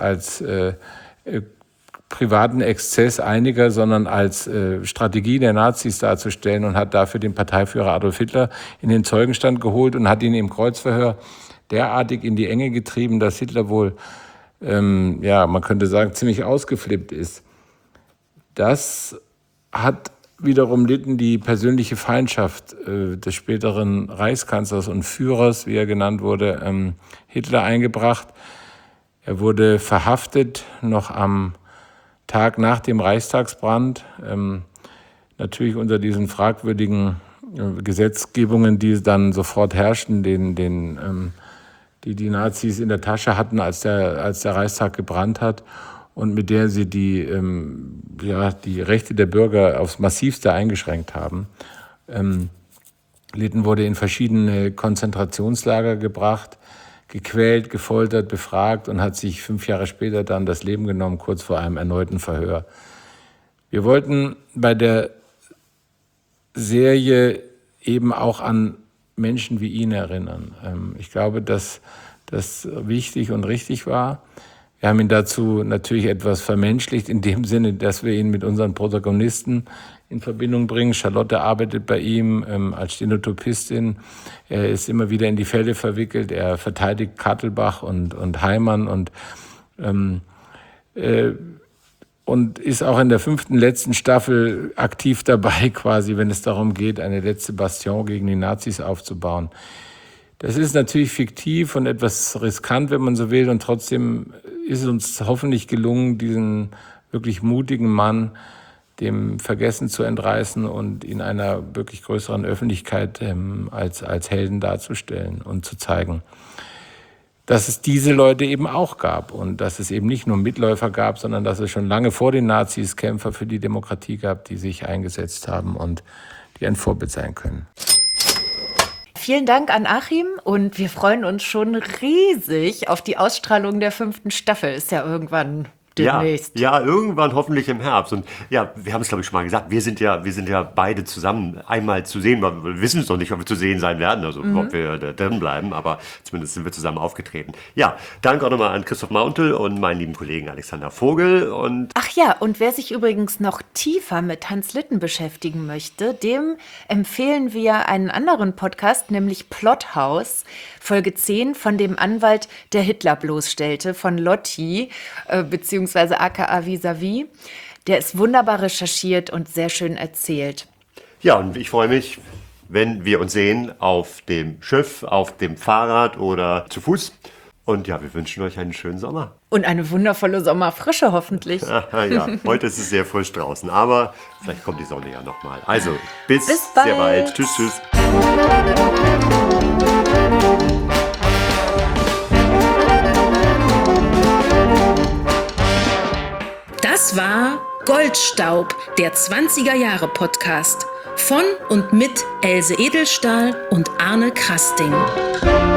privaten Exzess einiger, sondern als Strategie der Nazis darzustellen und hat dafür den Parteiführer Adolf Hitler in den Zeugenstand geholt und hat ihn im Kreuzverhör derartig in die Enge getrieben, dass Hitler wohl, man könnte sagen, ziemlich ausgeflippt ist. Das hat wiederum Litten die persönliche Feindschaft des späteren Reichskanzlers und Führers, wie er genannt wurde, Hitler eingebracht. Er wurde verhaftet noch am Tag nach dem Reichstagsbrand, natürlich unter diesen fragwürdigen Gesetzgebungen, die dann sofort herrschten, die Nazis in der Tasche hatten, als der Reichstag gebrannt hat und mit der sie die Rechte der Bürger aufs Massivste eingeschränkt haben. Litten wurde in verschiedene Konzentrationslager gebracht, gequält, gefoltert, befragt und hat sich 5 Jahre später dann das Leben genommen, kurz vor einem erneuten Verhör. Wir wollten bei der Serie eben auch an Menschen wie ihn erinnern. Ich glaube, dass das wichtig und richtig war. Wir haben ihn dazu natürlich etwas vermenschlicht, in dem Sinne, dass wir ihn mit unseren Protagonisten in Verbindung bringen. Charlotte arbeitet bei ihm als Stenotypistin. Er ist immer wieder in die Fälle verwickelt. Er verteidigt Kattelbach und Heimann und ist auch in der 5. letzten Staffel aktiv dabei, quasi, wenn es darum geht, eine letzte Bastion gegen die Nazis aufzubauen. Das ist natürlich fiktiv und etwas riskant, wenn man so will. Und trotzdem ist es uns hoffentlich gelungen, diesen wirklich mutigen Mann dem Vergessen zu entreißen und in einer wirklich größeren Öffentlichkeit als Helden darzustellen und zu zeigen, dass es diese Leute eben auch gab und dass es eben nicht nur Mitläufer gab, sondern dass es schon lange vor den Nazis Kämpfer für die Demokratie gab, die sich eingesetzt haben und die ein Vorbild sein können. Vielen Dank an Achim und wir freuen uns schon riesig auf die Ausstrahlung der 5. Staffel. Ist ja irgendwann demnächst. Ja, irgendwann hoffentlich im Herbst. Und ja, wir haben es, glaube ich, schon mal gesagt, wir sind ja beide zusammen einmal zu sehen, weil wir wissen es noch nicht, ob wir zu sehen sein werden, also ob wir da drin bleiben, aber zumindest sind wir zusammen aufgetreten. Ja, danke auch nochmal an Christoph Mauntel und meinen lieben Kollegen Alexander Vogel. Und ach ja, und wer sich übrigens noch tiefer mit Hans Litten beschäftigen möchte, dem empfehlen wir einen anderen Podcast, nämlich Plothouse, Folge 10 von dem Anwalt, der Hitler bloßstellte, von Lotti, beziehungsweise aka Vis-a-vis. Der ist wunderbar recherchiert und sehr schön erzählt. Ja, und ich freue mich, wenn wir uns sehen auf dem Schiff, auf dem Fahrrad oder zu Fuß. Und ja, wir wünschen euch einen schönen Sommer. Und eine wundervolle Sommerfrische hoffentlich. Ja, heute ist es sehr frisch draußen, aber vielleicht kommt die Sonne ja nochmal. Also, bis bald. Sehr bald. Tschüss, tschüss. Das war Goldstaub, der 20er-Jahre-Podcast von und mit Else Edelstahl und Arne Krasting.